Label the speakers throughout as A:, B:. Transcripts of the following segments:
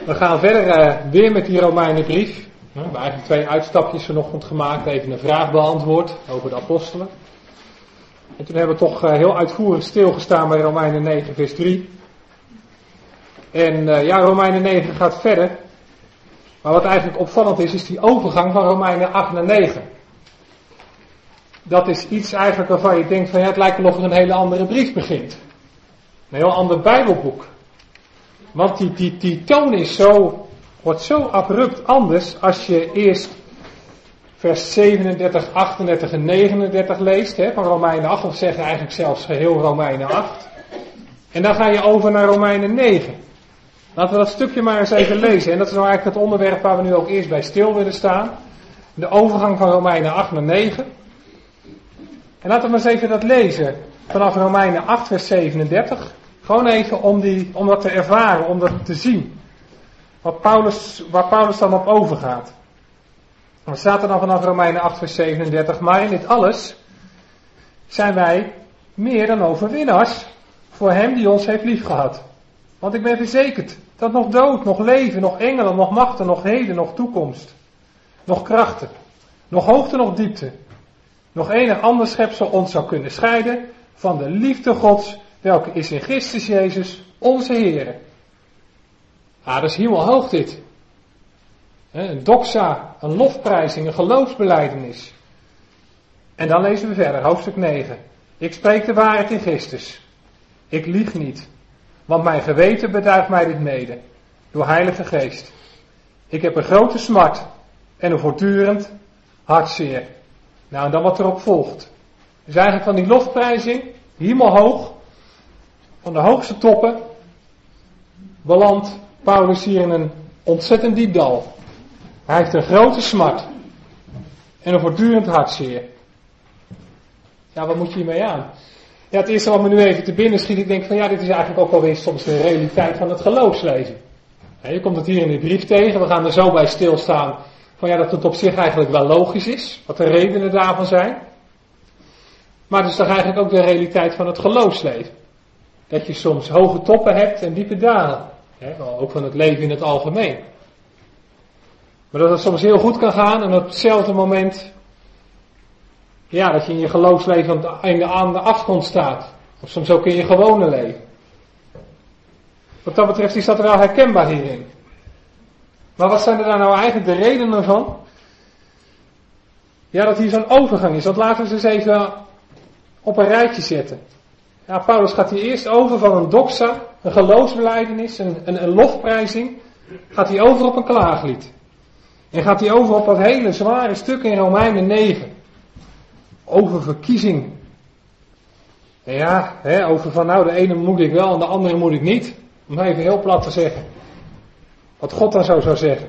A: We gaan verder weer met die Romeinenbrief. We hebben eigenlijk 2 uitstapjes vanochtend gemaakt. Even een vraag beantwoord over de apostelen. En toen hebben we toch heel uitvoerig stilgestaan bij Romeinen 9 vers 3. En Romeinen 9 gaat verder. Maar wat eigenlijk opvallend is die overgang van Romeinen 8 naar 9. Dat is iets eigenlijk waarvan je denkt van het lijkt wel of er een hele andere brief begint. Een heel ander Bijbelboek. Want die toon wordt zo abrupt anders als je eerst vers 37, 38 en 39 leest van Romeinen 8. Of zeggen eigenlijk zelfs geheel Romeinen 8. En dan ga je over naar Romeinen 9. Laten we dat stukje maar eens even lezen. En dat is nou eigenlijk het onderwerp waar we nu ook eerst bij stil willen staan. De overgang van Romeinen 8 naar 9. En laten we maar eens even dat lezen. Vanaf Romeinen 8 vers 37. Gewoon even om dat te ervaren, om dat te zien. Waar Paulus dan op overgaat. Wat staat er dan vanaf Romeinen 8 vers 37? Maar in dit alles zijn wij meer dan overwinnaars voor hem die ons heeft liefgehad. Want ik ben verzekerd dat nog dood, nog leven, nog engelen, nog machten, nog heden, nog toekomst. Nog krachten, nog hoogte, nog diepte. Nog enig ander schepsel ons zou kunnen scheiden van de liefde Gods, welke is in Christus Jezus, onze Heere. Dat is hemelhoog dit. Een doxa, een lofprijzing, een geloofsbelijdenis. En dan lezen we verder, hoofdstuk 9. Ik spreek de waarheid in Christus. Ik lieg niet, want mijn geweten betuigt mij dit mede, door Heilige Geest. Ik heb een grote smart en een voortdurend hartzeer. Nou, en dan wat erop volgt. Dus eigenlijk van die lofprijzing, hemelhoog, van de hoogste toppen, belandt Paulus hier in een ontzettend diep dal. Hij heeft een grote smart en een voortdurend hartzeer. Ja, wat moet je hiermee aan? Ja, het eerste wat me nu even te binnen schiet, ik denk van dit is eigenlijk ook alweer soms de realiteit van het geloofsleven. Je komt het hier in de brief tegen, we gaan er zo bij stilstaan van dat het op zich eigenlijk wel logisch is, wat de redenen daarvan zijn. Maar het is toch eigenlijk ook de realiteit van het geloofsleven. Dat je soms hoge toppen hebt en diepe dalen. Ook van het leven in het algemeen. Maar dat het soms heel goed kan gaan en op hetzelfde moment dat je in je geloofsleven aan de afgrond staat. Of soms ook in je gewone leven. Wat dat betreft is dat wel herkenbaar hierin. Maar wat zijn er daar nou eigenlijk de redenen van? Ja, dat hier zo'n overgang is. Dat laten we ze eens even op een rijtje zetten. Ja, Paulus gaat hier eerst over van een doxa, een geloofsbelijdenis, een lofprijzing. Gaat hij over op een klaaglied. En gaat hij over op dat hele zware stuk in Romeinen 9. Over verkiezing. Over van de ene moet ik wel en de andere moet ik niet. Om even heel plat te zeggen. Wat God dan zo zou zeggen.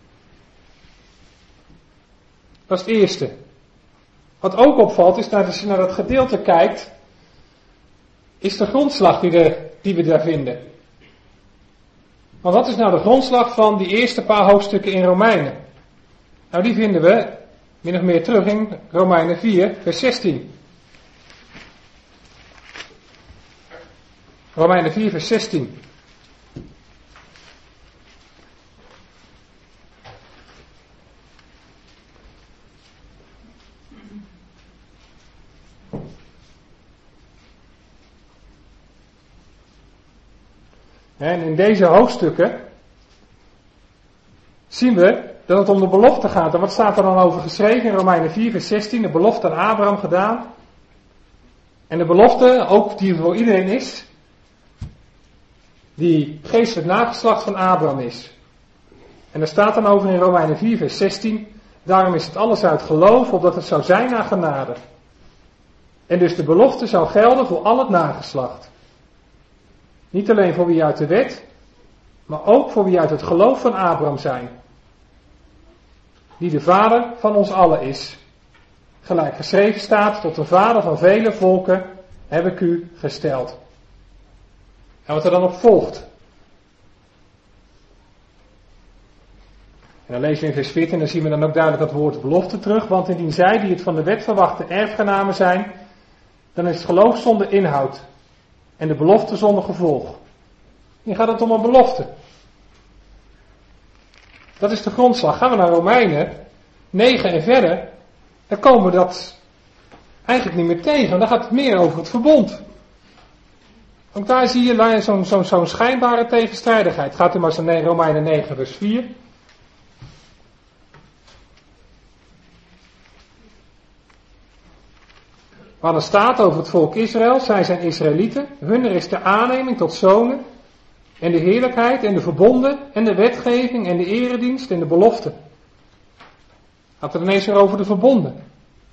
A: Dat is het eerste. Wat ook opvalt is, als je naar dat gedeelte kijkt, is de grondslag die we daar vinden. Want wat is nou de grondslag van die eerste paar hoofdstukken in Romeinen? Nou, die vinden we min of meer terug in Romeinen 4, vers 16. Romeinen 4, vers 16. En in deze hoofdstukken zien we dat het om de belofte gaat. En wat staat er dan over geschreven in Romeinen 4 vers 16? De belofte aan Abraham gedaan. En de belofte, ook die voor iedereen is, die geestelijk nageslacht van Abraham is. En er staat dan over in Romeinen 4 vers 16, daarom is het alles uit geloof, opdat het zou zijn naar genade. En dus de belofte zou gelden voor al het nageslacht. Niet alleen voor wie uit de wet, maar ook voor wie uit het geloof van Abraham zijn. Die de vader van ons allen is. Gelijk geschreven staat, tot de vader van vele volken heb ik u gesteld. En wat er dan op volgt. En dan lezen we in vers 14 en dan zien we dan ook duidelijk dat woord belofte terug. Want indien zij die het van de wet verwachten erfgenamen zijn, dan is het geloof zonder inhoud. En de belofte zonder gevolg. Hier gaat het om een belofte. Dat is de grondslag. Gaan we naar Romeinen 9 en verder, dan komen we dat eigenlijk niet meer tegen. Dan gaat het meer over het verbond. Ook daar zie je zo'n schijnbare tegenstrijdigheid. Gaat u maar eens naar Romeinen 9 vers 4. Waar er staat over het volk Israël, zij zijn Israëlieten, hunner is de aanneming tot zonen, en de heerlijkheid, en de verbonden, en de wetgeving, en de eredienst, en de belofte. Gaat er ineens weer over de verbonden.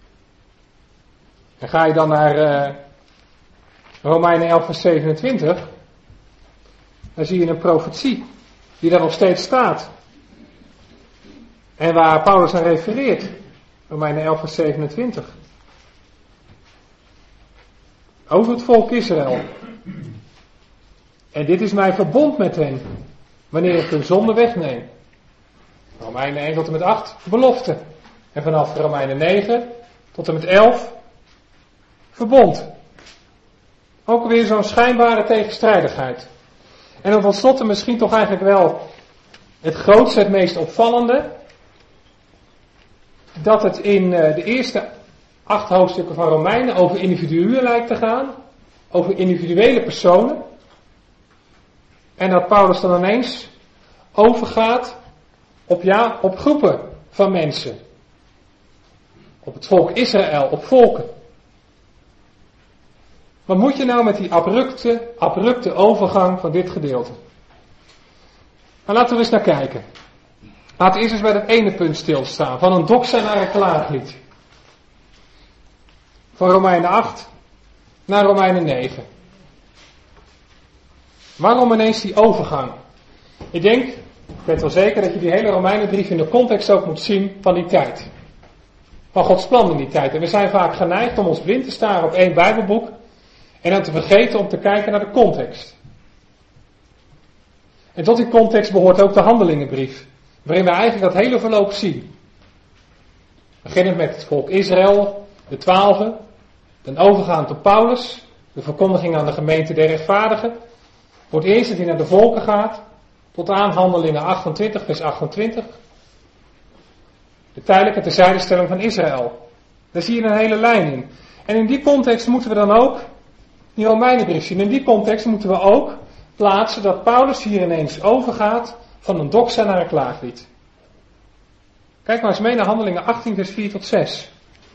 A: En ga je dan naar Romeinen 11 vers 27, dan zie je een profetie, die daar nog steeds staat. En waar Paulus aan refereert, Romeinen 11 vers 27. Over het volk Israël. En dit is mijn verbond met hen, wanneer ik hun zonde wegneem. Romeinen 1 tot en met 8, belofte. En vanaf Romeinen 9 tot en met 11, verbond. Ook weer zo'n schijnbare tegenstrijdigheid. En dan tot slot misschien toch eigenlijk wel het grootste, het meest opvallende. Dat het in de eerste 8 hoofdstukken van Romeinen over individuen lijkt te gaan. Over individuele personen. En dat Paulus dan ineens overgaat op groepen van mensen. Op het volk Israël, op volken. Wat moet je nou met die abrupte overgang van dit gedeelte? Nou, laten we eens naar kijken. Laten we eerst eens bij dat ene punt stilstaan. Van een doxa naar een klaaglied. Van Romeinen 8 naar Romeinen 9. Waarom ineens die overgang? Ik weet wel zeker dat je die hele Romeinenbrief in de context ook moet zien van die tijd. Van Gods plan in die tijd. En we zijn vaak geneigd om ons blind te staren op één Bijbelboek en dan te vergeten om te kijken naar de context. En tot die context behoort ook de Handelingenbrief, waarin we eigenlijk dat hele verloop zien. Beginnend met het volk Israël, de 12, dan overgaand tot Paulus, de verkondiging aan de gemeente der rechtvaardigen. Voor het eerst dat hij naar de volken gaat, tot aan Handelingen 28, vers 28. De tijdelijke terzijdestelling van Israël. Daar zie je een hele lijn in. En in die context moeten we dan ook die Romeinenbrief zien. In die context moeten we ook plaatsen dat Paulus hier ineens overgaat van een doxa naar een klaaglied. Kijk maar eens mee naar Handelingen 18, vers 4 tot 6.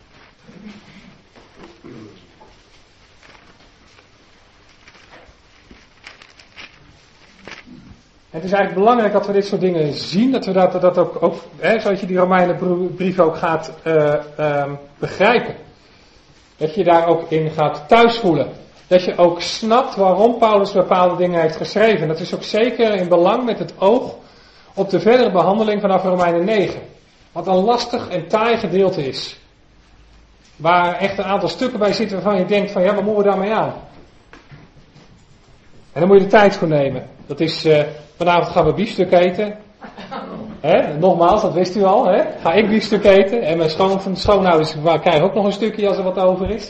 A: Het is eigenlijk belangrijk dat we dit soort dingen zien, dat we dat ook zodat je die Romeinenbrief ook gaat begrijpen. Dat je daar ook in gaat thuisvoelen. Dat je ook snapt waarom Paulus bepaalde dingen heeft geschreven. Dat is ook zeker in belang met het oog op de verdere behandeling vanaf Romeinen 9. Wat een lastig en taai gedeelte is. Waar echt een aantal stukken bij zitten waarvan je denkt van ja, wat moeten we daarmee aan? En dan moet je de tijd voor nemen. Dat is, vanavond gaan we biefstuk eten. Nogmaals, dat wist u al. Ga ik biefstuk eten. En mijn schoonouders krijgen ook nog een stukje als er wat over is.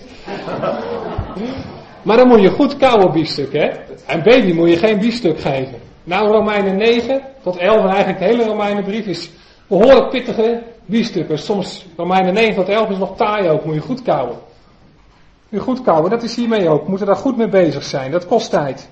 A: Maar dan moet je goed kauwen biefstuk. En baby moet je geen biefstuk geven. Nou, Romeinen 9 tot 11 en eigenlijk de hele Romeinenbrief is behoorlijk pittige biefstukken. Soms Romeinen 9 tot 11 is nog taai ook. Moet je goed kauwen. Moet je goed kauwen, dat is hiermee ook. We moeten daar goed mee bezig zijn. Dat kost tijd.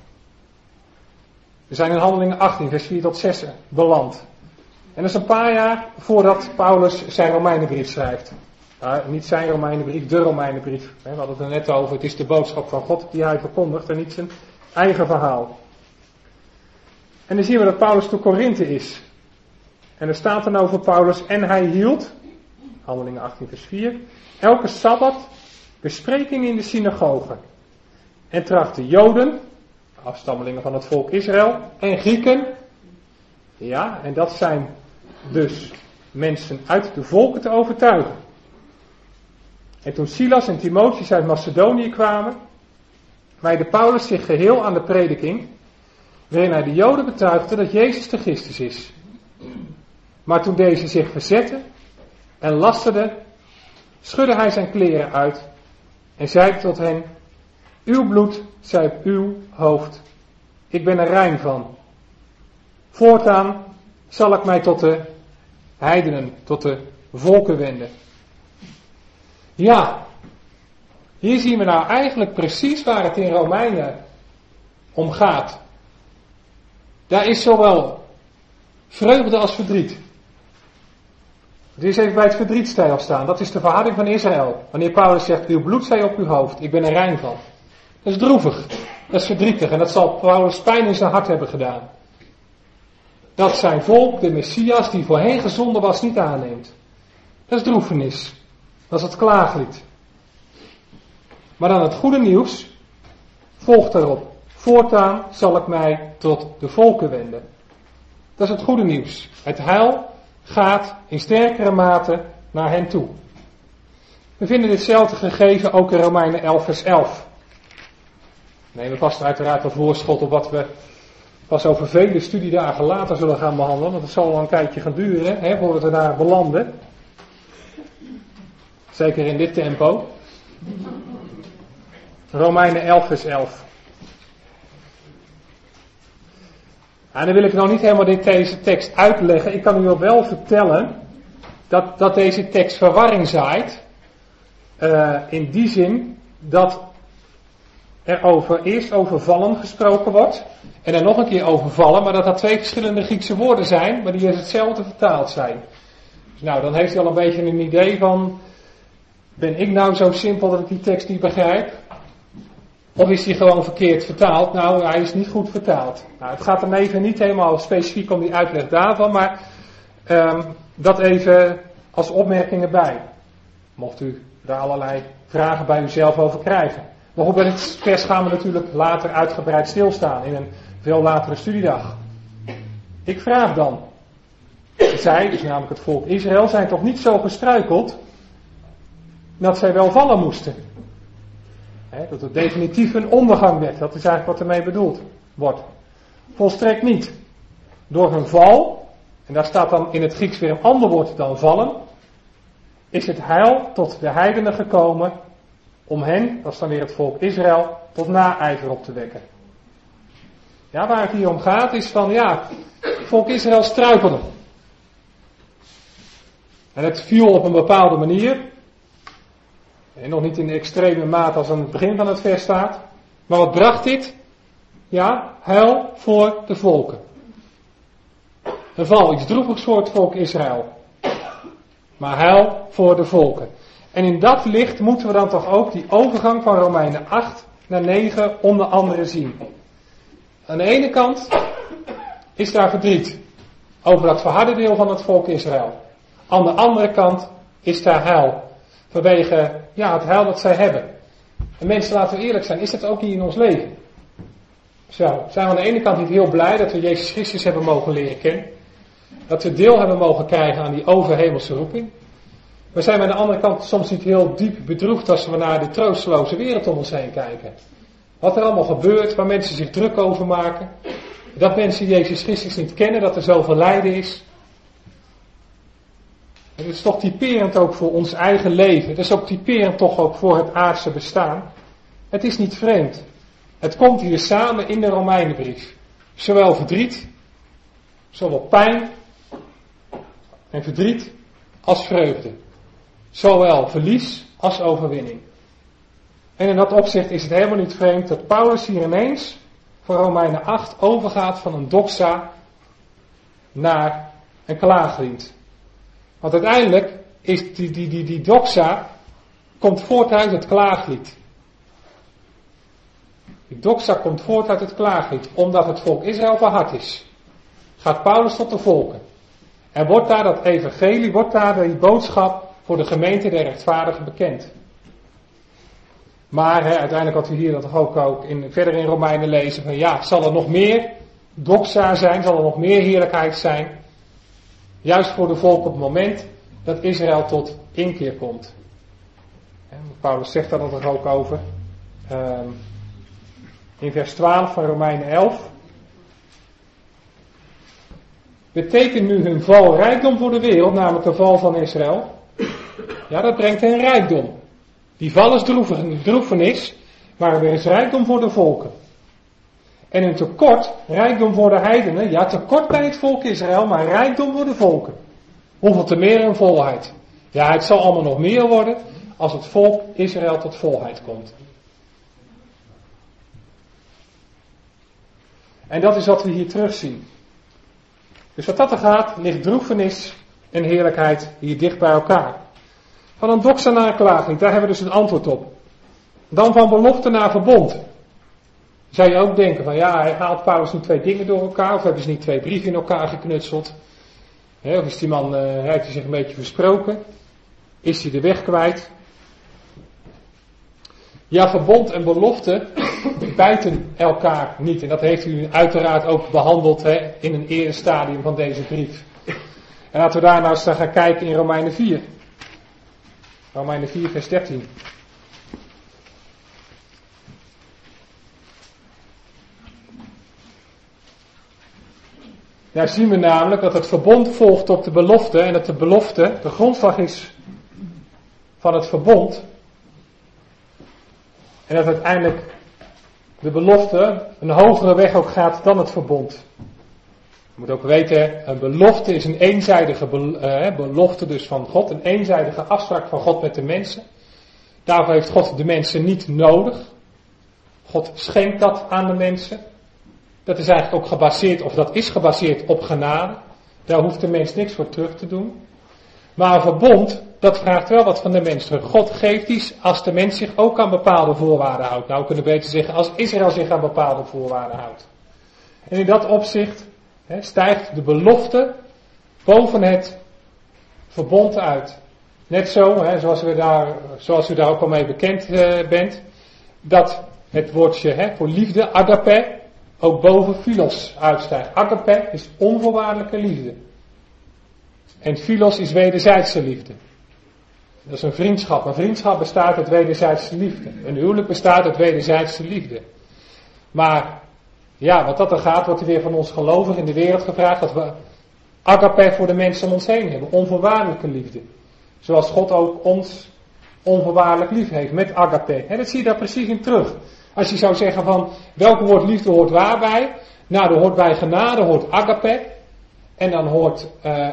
A: We zijn in Handelingen 18, vers 4 tot 6 beland. En dat is een paar jaar voordat Paulus zijn Romeinenbrief schrijft. Niet zijn Romeinenbrief, de Romeinenbrief. We hadden het er net over, het is de boodschap van God die hij verkondigt en niet zijn eigen verhaal. En dan zien we dat Paulus te Korinthe is. En er staat dan over Paulus, en hij hield, Handelingen 18 vers 4, elke Sabbat besprekingen in de synagogen. En trachtte Joden, afstammelingen van het volk Israël, en Grieken, ja, en dat zijn dus mensen uit de volken te overtuigen. En toen Silas en Timotheus uit Macedonië kwamen, wijde Paulus zich geheel aan de prediking, waarin hij de Joden betuigde dat Jezus de Christus is. Maar toen deze zich verzetten en lasterden, schudde hij zijn kleren uit en zei tot hen, uw bloed zij op uw hoofd, ik ben er rein van. Voortaan zal ik mij tot de heidenen, tot de volken wenden. Ja, hier zien we nou eigenlijk precies waar het in Romeinen om gaat. Daar is zowel vreugde als verdriet. Het is even bij het verdriet stilstaan. Dat is de verharding van Israël. Wanneer Paulus zegt, uw bloed zij op uw hoofd, ik ben er rein van. Dat is droevig, dat is verdrietig en dat zal Paulus pijn in zijn hart hebben gedaan. Dat zijn volk, de Messias, die voorheen gezonden was, niet aanneemt. Dat is droefenis. Dat is het klaaglied. Maar dan het goede nieuws volgt erop. Voortaan zal ik mij tot de volken wenden. Dat is het goede nieuws. Het heil gaat in sterkere mate naar hen toe. We vinden ditzelfde gegeven ook in Romeinen 11 vers 11. We passen uiteraard een voorschot op wat we pas over vele studiedagen later zullen gaan behandelen. Want het zal wel een tijdje gaan duren, voordat we daar belanden. Zeker in dit tempo. Romeinen 11 vers 11. En dan wil ik nog niet helemaal deze tekst uitleggen. Ik kan u wel vertellen dat deze tekst verwarring zaait. In die zin dat er eerst over vallen gesproken wordt. En dan nog een keer over vallen. Maar dat dat twee verschillende Griekse woorden zijn. Maar die als hetzelfde vertaald zijn. Dus nou, dan heeft u al een beetje een idee van. Ben ik nou zo simpel dat ik die tekst niet begrijp? Of is die gewoon verkeerd vertaald? Nou, hij is niet goed vertaald. Nou, het gaat dan even niet helemaal specifiek om die uitleg daarvan, maar dat even als opmerkingen bij. Mocht u daar allerlei vragen bij uzelf over krijgen. Maar goed, bij dit vers gaan we natuurlijk later uitgebreid stilstaan in een veel latere studiedag. Ik vraag dan, zij, dus namelijk het volk Israël, zijn toch niet zo gestruikeld dat zij wel vallen moesten? Dat het definitief een ondergang werd. Dat is eigenlijk wat ermee bedoeld wordt. Volstrekt niet. Door hun val, en daar staat dan in het Grieks weer een ander woord dan vallen, is het heil tot de heidenen gekomen om hen, dat is dan weer het volk Israël, tot naijver op te wekken. Ja, waar het hier om gaat is van, het volk Israël struikelde. En het viel op een bepaalde manier. En nog niet in de extreme mate als aan het begin van het vers staat. Maar wat bracht dit? Ja, heil voor de volken. Een val, iets droevigs voor het volk Israël. Maar heil voor de volken. En in dat licht moeten we dan toch ook die overgang van Romeinen 8 naar 9 onder andere zien. Aan de ene kant is daar verdriet over dat verharde deel van het volk Israël. Aan de andere kant is daar heil. Vanwege het heil dat zij hebben. En mensen, laten we eerlijk zijn, is dat ook niet in ons leven? Zo, zijn we aan de ene kant niet heel blij dat we Jezus Christus hebben mogen leren kennen. Dat we deel hebben mogen krijgen aan die overhemelse roeping. Maar zijn we aan de andere kant soms niet heel diep bedroefd als we naar de troosteloze wereld om ons heen kijken. Wat er allemaal gebeurt, waar mensen zich druk over maken. Dat mensen Jezus Christus niet kennen, dat er zoveel lijden is. Het is toch typerend ook voor ons eigen leven. Het is ook typerend toch ook voor het aardse bestaan. Het is niet vreemd. Het komt hier samen in de Romeinenbrief. Zowel verdriet, zowel pijn en verdriet als vreugde. Zowel verlies als overwinning. En in dat opzicht is het helemaal niet vreemd dat Paulus hier ineens van Romeinen 8 overgaat van een doxa naar een klaaglied. Want uiteindelijk is die doxa komt voort uit het klaaglied. Die doxa komt voort uit het klaaglied. Omdat het volk Israël verhard is. Gaat Paulus tot de volken. En wordt daar dat evangelie, wordt daar die boodschap voor de gemeente der rechtvaardigen bekend. Maar uiteindelijk wat we hier dat ook verder in Romeinen lezen. Van zal er nog meer doxa zijn? Zal er nog meer heerlijkheid zijn? Juist voor de volk op het moment dat Israël tot inkeer komt. Paulus zegt daar dat er ook over. In vers 12 van Romeinen 11. Betekent nu hun val rijkdom voor de wereld, namelijk de val van Israël? Ja, dat brengt hen rijkdom. Die val is droefenis, maar er is rijkdom voor de volken. En een tekort, rijkdom voor de heidenen, ja, tekort bij het volk Israël, maar rijkdom voor de volken. Hoeveel te meer een volheid. Ja, het zal allemaal nog meer worden als het volk Israël tot volheid komt. En dat is wat we hier terugzien. Dus wat dat er gaat, ligt droefenis en heerlijkheid hier dicht bij elkaar. Van een doxa naar een klaaglied, daar hebben we dus een antwoord op. Dan van belofte naar verbond. Zou je ook denken van ja, haalt Paulus niet twee dingen door elkaar? Of hebben ze niet twee brieven in elkaar geknutseld? Of is die man, heeft hij zich een beetje versproken? Is hij de weg kwijt? Ja, verbond en belofte bijten elkaar niet. En dat heeft u uiteraard ook behandeld in een eerder stadium van deze brief. En laten we daar nou eens naar gaan kijken in Romeinen 4. Romeinen 4 vers 13. Daar zien we namelijk dat het verbond volgt op de belofte en dat de belofte de grondslag is van het verbond. En dat uiteindelijk de belofte een hogere weg ook gaat dan het verbond. Je moet ook weten, een belofte is een eenzijdige belofte dus van God, een eenzijdige afspraak van God met de mensen. Daarvoor heeft God de mensen niet nodig. God schenkt dat aan de mensen. Dat is eigenlijk ook gebaseerd, of dat is gebaseerd op genade. Daar hoeft de mens niks voor terug te doen. Maar een verbond, dat vraagt wel wat van de mens terug. God geeft iets als de mens zich ook aan bepaalde voorwaarden houdt. Nou, we kunnen beter zeggen als Israël zich aan bepaalde voorwaarden houdt. En in dat opzicht stijgt de belofte boven het verbond uit. Net zo, zoals u daar ook al mee bekend bent, dat het woordje voor liefde, agape, ook boven philos uitstijgt. Agape is onvoorwaardelijke liefde. En philos is wederzijdse liefde. Dat is een vriendschap. Een vriendschap bestaat uit wederzijdse liefde. Een huwelijk bestaat uit wederzijdse liefde. Maar, ja, wat dat er gaat, wordt er weer van ons gelovigen in de wereld gevraagd dat we agape voor de mensen om ons heen hebben. Onvoorwaardelijke liefde. Zoals God ook ons onvoorwaardelijk lief heeft met agape. En dat zie je daar precies in terug. Als je zou zeggen van, welk woord liefde hoort waarbij? Nou, er hoort bij genade, hoort agape. En dan hoort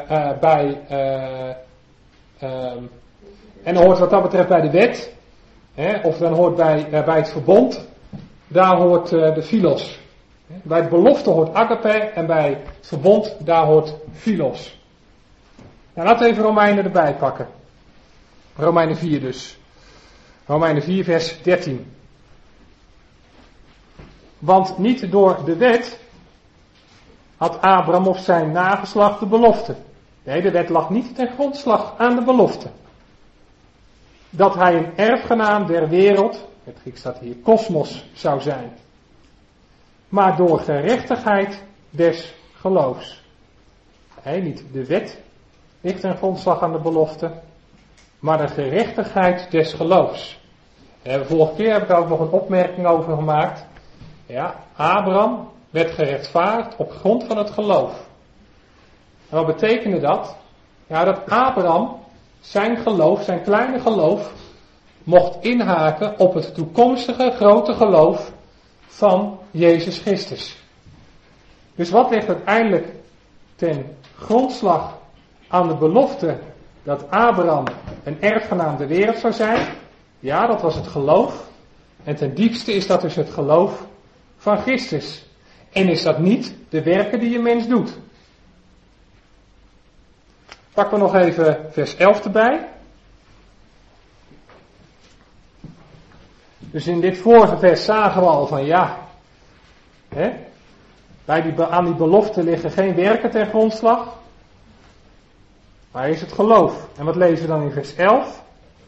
A: en dan hoort wat dat betreft bij de wet. Of dan hoort bij het verbond. Daar hoort de philos. Bij het belofte hoort agape en bij het verbond, daar hoort philos. Nou, laten we even Romeinen erbij pakken. Romeinen 4 dus. Romeinen 4 vers 13. Want niet door de wet had Abraham of zijn nageslacht de belofte. Nee, de wet lag niet ten grondslag aan de belofte. Dat hij een erfgenaam der wereld, het Grieks staat hier kosmos, zou zijn. Maar door gerechtigheid des geloofs. Nee, niet de wet ligt ten grondslag aan de belofte, maar de gerechtigheid des geloofs. Vorige keer heb ik daar ook nog een opmerking over gemaakt. Ja, Abraham werd gerechtvaardigd op grond van het geloof. En wat betekende dat? Ja, dat Abraham zijn geloof, zijn kleine geloof, mocht inhaken op het toekomstige grote geloof van Jezus Christus. Dus wat ligt uiteindelijk ten grondslag aan de belofte dat Abraham een erfgenaam der wereld zou zijn? Ja, dat was het geloof. En ten diepste is dat dus het geloof van Christus. En is dat niet de werken die een mens doet. Pakken we nog even vers 11 erbij. Dus in dit vorige vers zagen we al van ja, aan die belofte liggen geen werken ten grondslag. Maar is het geloof. En wat lezen we dan in vers 11?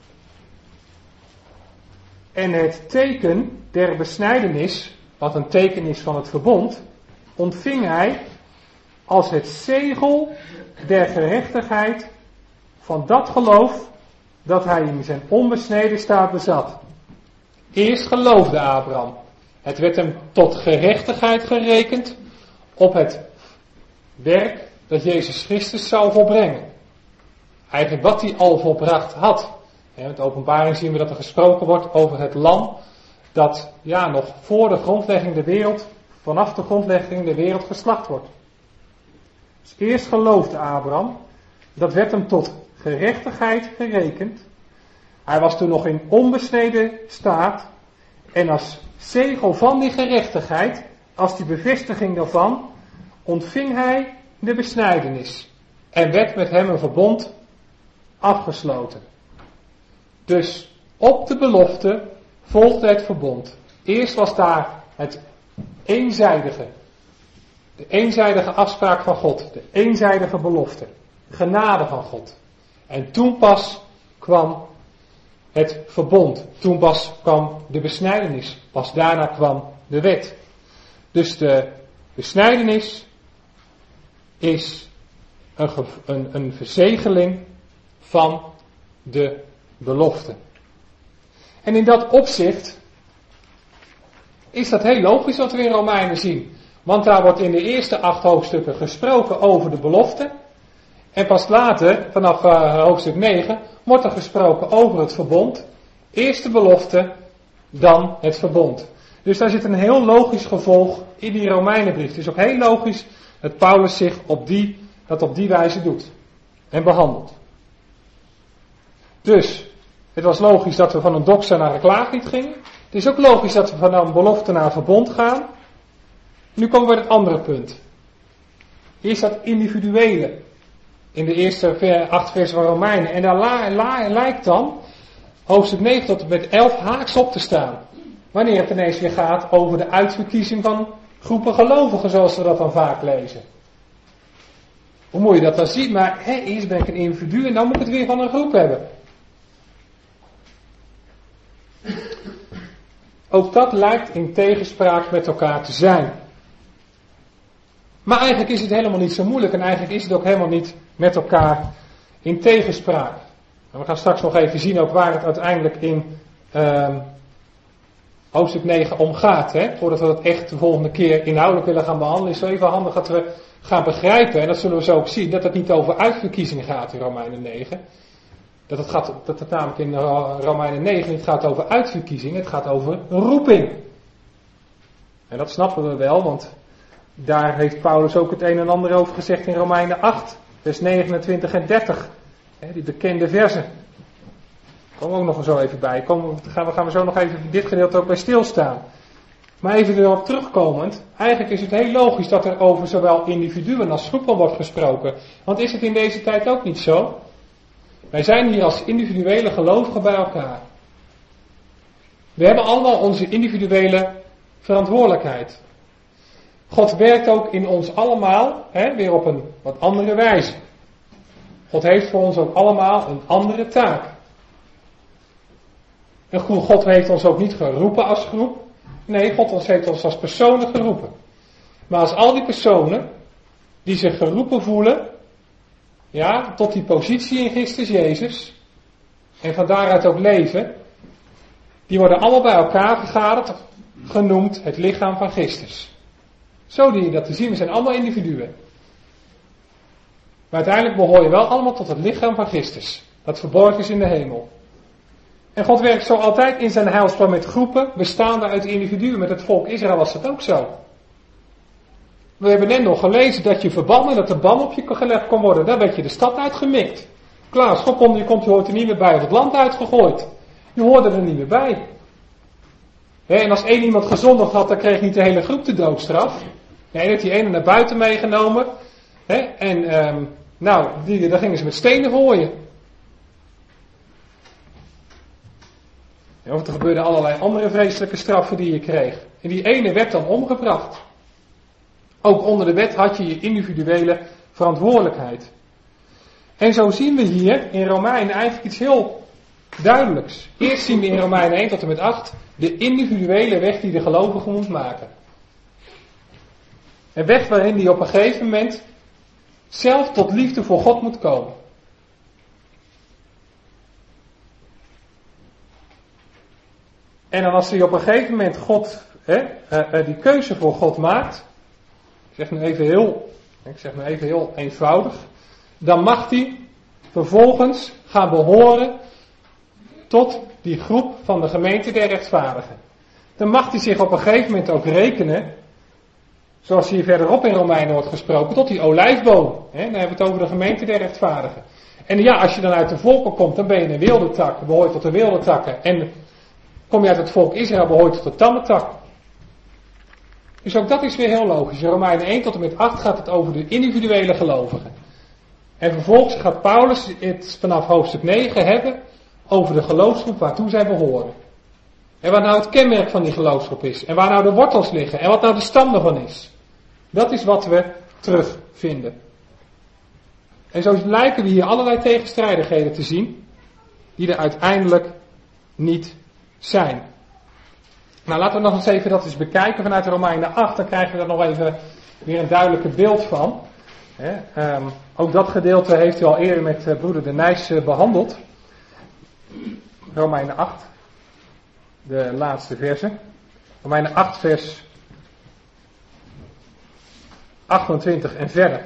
A: En het teken der besnijdenis, wat een teken is van het verbond, ontving hij als het zegel der gerechtigheid van dat geloof dat hij in zijn onbesneden staat bezat. Eerst geloofde Abraham. Het werd hem tot gerechtigheid gerekend op het werk dat Jezus Christus zou volbrengen. Eigenlijk wat hij al volbracht had. In de Openbaring zien we dat er gesproken wordt over het lam dat nog voor de grondlegging der wereld vanaf de grondlegging der wereld geslacht wordt. Dus eerst geloofde Abraham, dat werd hem tot gerechtigheid gerekend. Hij was toen nog in onbesneden staat en als zegel van die gerechtigheid, als die bevestiging daarvan, ontving hij de besnijdenis en werd met hem een verbond afgesloten. Dus op de belofte volgde het verbond. Eerst was daar de eenzijdige afspraak van God, de eenzijdige belofte, genade van God. En toen pas kwam het verbond, toen pas kwam de besnijdenis, pas daarna kwam de wet. Dus de besnijdenis is een verzegeling van de belofte. En in dat opzicht is dat heel logisch wat we in Romeinen zien. Want daar wordt in de eerste 8 hoofdstukken gesproken over de belofte. En pas later, vanaf hoofdstuk 9, wordt er gesproken over het verbond. Eerst de belofte, dan het verbond. Dus daar zit een heel logisch gevolg in die Romeinenbrief. Het is ook heel logisch dat Paulus zich dat op die wijze doet en behandelt. Dus, het was logisch dat we van een doxa naar een klaaglied gingen. Het is ook logisch dat we van een belofte naar een verbond gaan. Nu komen we bij het andere punt. Eerst dat individuele. In de eerste 8 versen van Romeinen. En daar lijkt dan hoofdstuk 9 tot en met 11 haaks op te staan. Wanneer het ineens weer gaat over de uitverkiezing van groepen gelovigen, zoals we dat dan vaak lezen. Hoe moet je dat dan zien? Maar eerst ben ik een individu en dan moet ik het weer van een groep hebben. Ook dat lijkt in tegenspraak met elkaar te zijn. Maar eigenlijk is het helemaal niet zo moeilijk en eigenlijk is het ook helemaal niet met elkaar in tegenspraak. En we gaan straks nog even zien ook waar het uiteindelijk in hoofdstuk 9 om gaat. Voordat we dat echt de volgende keer inhoudelijk willen gaan behandelen, is het zo even handig dat we gaan begrijpen, en dat zullen we zo ook zien, dat het niet over uitverkiezing gaat in Romeinen 9. Dat het namelijk in Romeinen 9 niet gaat over uitverkiezing, het gaat over roeping. En dat snappen we wel, want daar heeft Paulus ook het een en ander over gezegd in Romeinen 8, vers 29 en 30. Die bekende versen. Daar komen we ook nog zo even bij. Gaan we zo nog even dit gedeelte ook bij stilstaan. Maar even erop terugkomend, eigenlijk is het heel logisch dat er over zowel individuen als groepen wordt gesproken. Want is het in deze tijd ook niet zo? Wij zijn hier als individuele gelovigen bij elkaar. We hebben allemaal onze individuele verantwoordelijkheid. God werkt ook in ons allemaal, weer op een wat andere wijze. God heeft voor ons ook allemaal een andere taak. En God heeft ons ook niet geroepen als groep. Nee, God heeft ons als personen geroepen. Maar als al die personen die zich geroepen voelen, tot die positie in Christus Jezus, en van daaruit ook leven, die worden allemaal bij elkaar vergaderd, genoemd het lichaam van Christus. Zo dien je dat te zien, we zijn allemaal individuen. Maar uiteindelijk behoor je wel allemaal tot het lichaam van Christus, dat verborgen is in de hemel. En God werkt zo altijd in zijn heilsplan met groepen, bestaande uit individuen. Met het volk Israël was dat ook zo. We hebben net nog gelezen dat je verbannen, dat de ban op je gelegd kon worden. Daar werd je de stad uitgemikt. Klaar, als God komt, je hoort er niet meer bij, of het land uitgegooid. Je hoorde er niet meer bij. En als één iemand gezondigd had, dan kreeg niet de hele groep de doodstraf. Nee, werd die ene naar buiten meegenomen. Daar gingen ze met stenen gooien. Of er gebeurden allerlei andere vreselijke straffen die je kreeg. En die ene werd dan omgebracht. Ook onder de wet had je je individuele verantwoordelijkheid. En zo zien we hier in Romeinen eigenlijk iets heel duidelijks. Eerst zien we in Romeinen 1 tot en met 8 de individuele weg die de gelovige moet maken. Een weg waarin die op een gegeven moment zelf tot liefde voor God moet komen. En dan als hij op een gegeven moment die keuze voor God maakt, ik zeg maar even heel eenvoudig, dan mag hij vervolgens gaan behoren tot die groep van de gemeente der rechtvaardigen. Dan mag hij zich op een gegeven moment ook rekenen zoals hier verderop in Romeinen wordt gesproken, tot die olijfboom. Dan hebben we het over de gemeente der rechtvaardigen. En ja, als je dan uit de volken komt, dan ben je een wilde tak, behoor je tot de wilde takken. En kom je uit het volk Israël, behoor je tot de tamme tak. Dus ook dat is weer heel logisch. In Romeinen 1 tot en met 8 gaat het over de individuele gelovigen. En vervolgens gaat Paulus het vanaf hoofdstuk 9 hebben over de geloofsgroep waartoe zij behoren. En wat nou het kenmerk van die geloofsgroep is. En waar nou de wortels liggen. En wat nou de stam ervan is. Dat is wat we terugvinden. En zo lijken we hier allerlei tegenstrijdigheden te zien. Die er uiteindelijk niet zijn. Nou, laten we nog eens even dat eens bekijken vanuit Romeinen 8. Dan krijgen we daar nog even weer een duidelijker beeld van. Ook dat gedeelte heeft u al eerder met broeder De Nijs behandeld. Romeinen 8. De laatste verse. Romeinen 8 vers 28 en verder.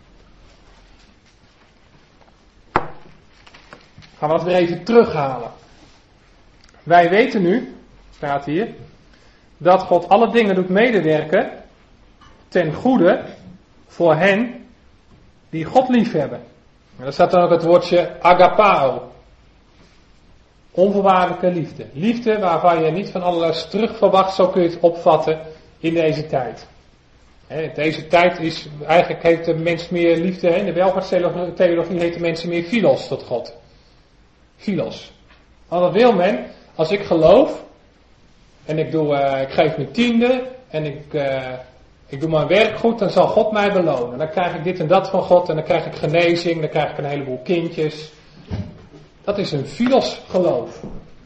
A: Gaan we dat weer even terughalen. Wij weten nu, staat hier, dat God alle dingen doet medewerken ten goede voor hen die God liefhebben. En daar staat dan ook het woordje agapao. Onvoorwaardelijke liefde. Liefde waarvan je niet van alles terug verwacht, zo kun je het opvatten in deze tijd. Deze tijd is, eigenlijk heeft de mens meer liefde, in de welvaartstheologie heet de mensen meer philos tot God. Philos. Maar wat wil men? Als ik geloof, en ik geef mijn tiende, en ik doe mijn werk goed, dan zal God mij belonen. Dan krijg ik dit en dat van God, en dan krijg ik genezing, dan krijg ik een heleboel kindjes. Dat is een philos geloof.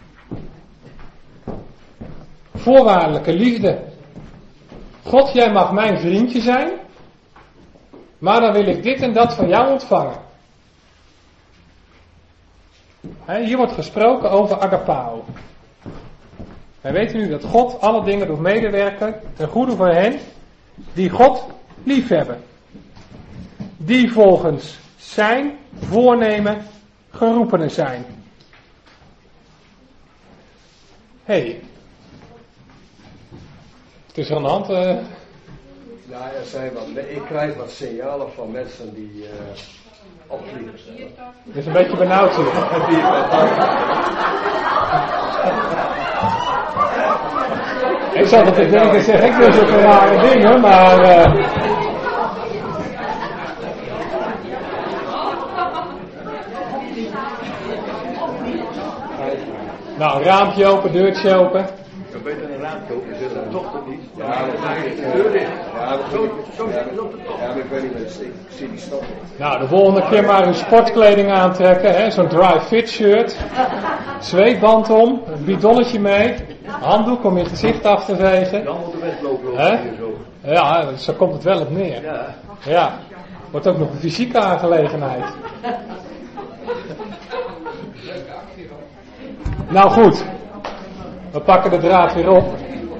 A: Voorwaardelijke liefde. God, jij mag mijn vriendje zijn, maar dan wil ik dit en dat van jou ontvangen. Hier wordt gesproken over agapao. Wij weten nu dat God alle dingen doet medewerken ten goede voor hen die God liefhebben. Die volgens zijn voornemen geroepenen zijn. Het is er aan de hand.
B: Nou, ik krijg wat signalen van mensen die opvliegen.
A: Het is een beetje benauwd hier. Ik zat op de denken en zeg, ik wil zulke rare dingen, maar... Nou, een raampje open, deurtje open.
B: Dan beter een raampje open, zet dan toch niet. Ja, dan ga je de deur dicht. Ja, zo zit het op de top. Ja, maar ik weet niet, ik zie die stap.
A: Nou, de volgende keer maar uw sportkleding aantrekken, zo'n dry fit shirt. Zweetband om, een bidonnetje mee, handdoek om je gezicht af te vegen.
B: Dan moet de weglopen zo.
A: Ja, zo komt het wel op neer. Ja. Wordt ook nog een fysieke aangelegenheid. Nou goed, we pakken de draad weer op.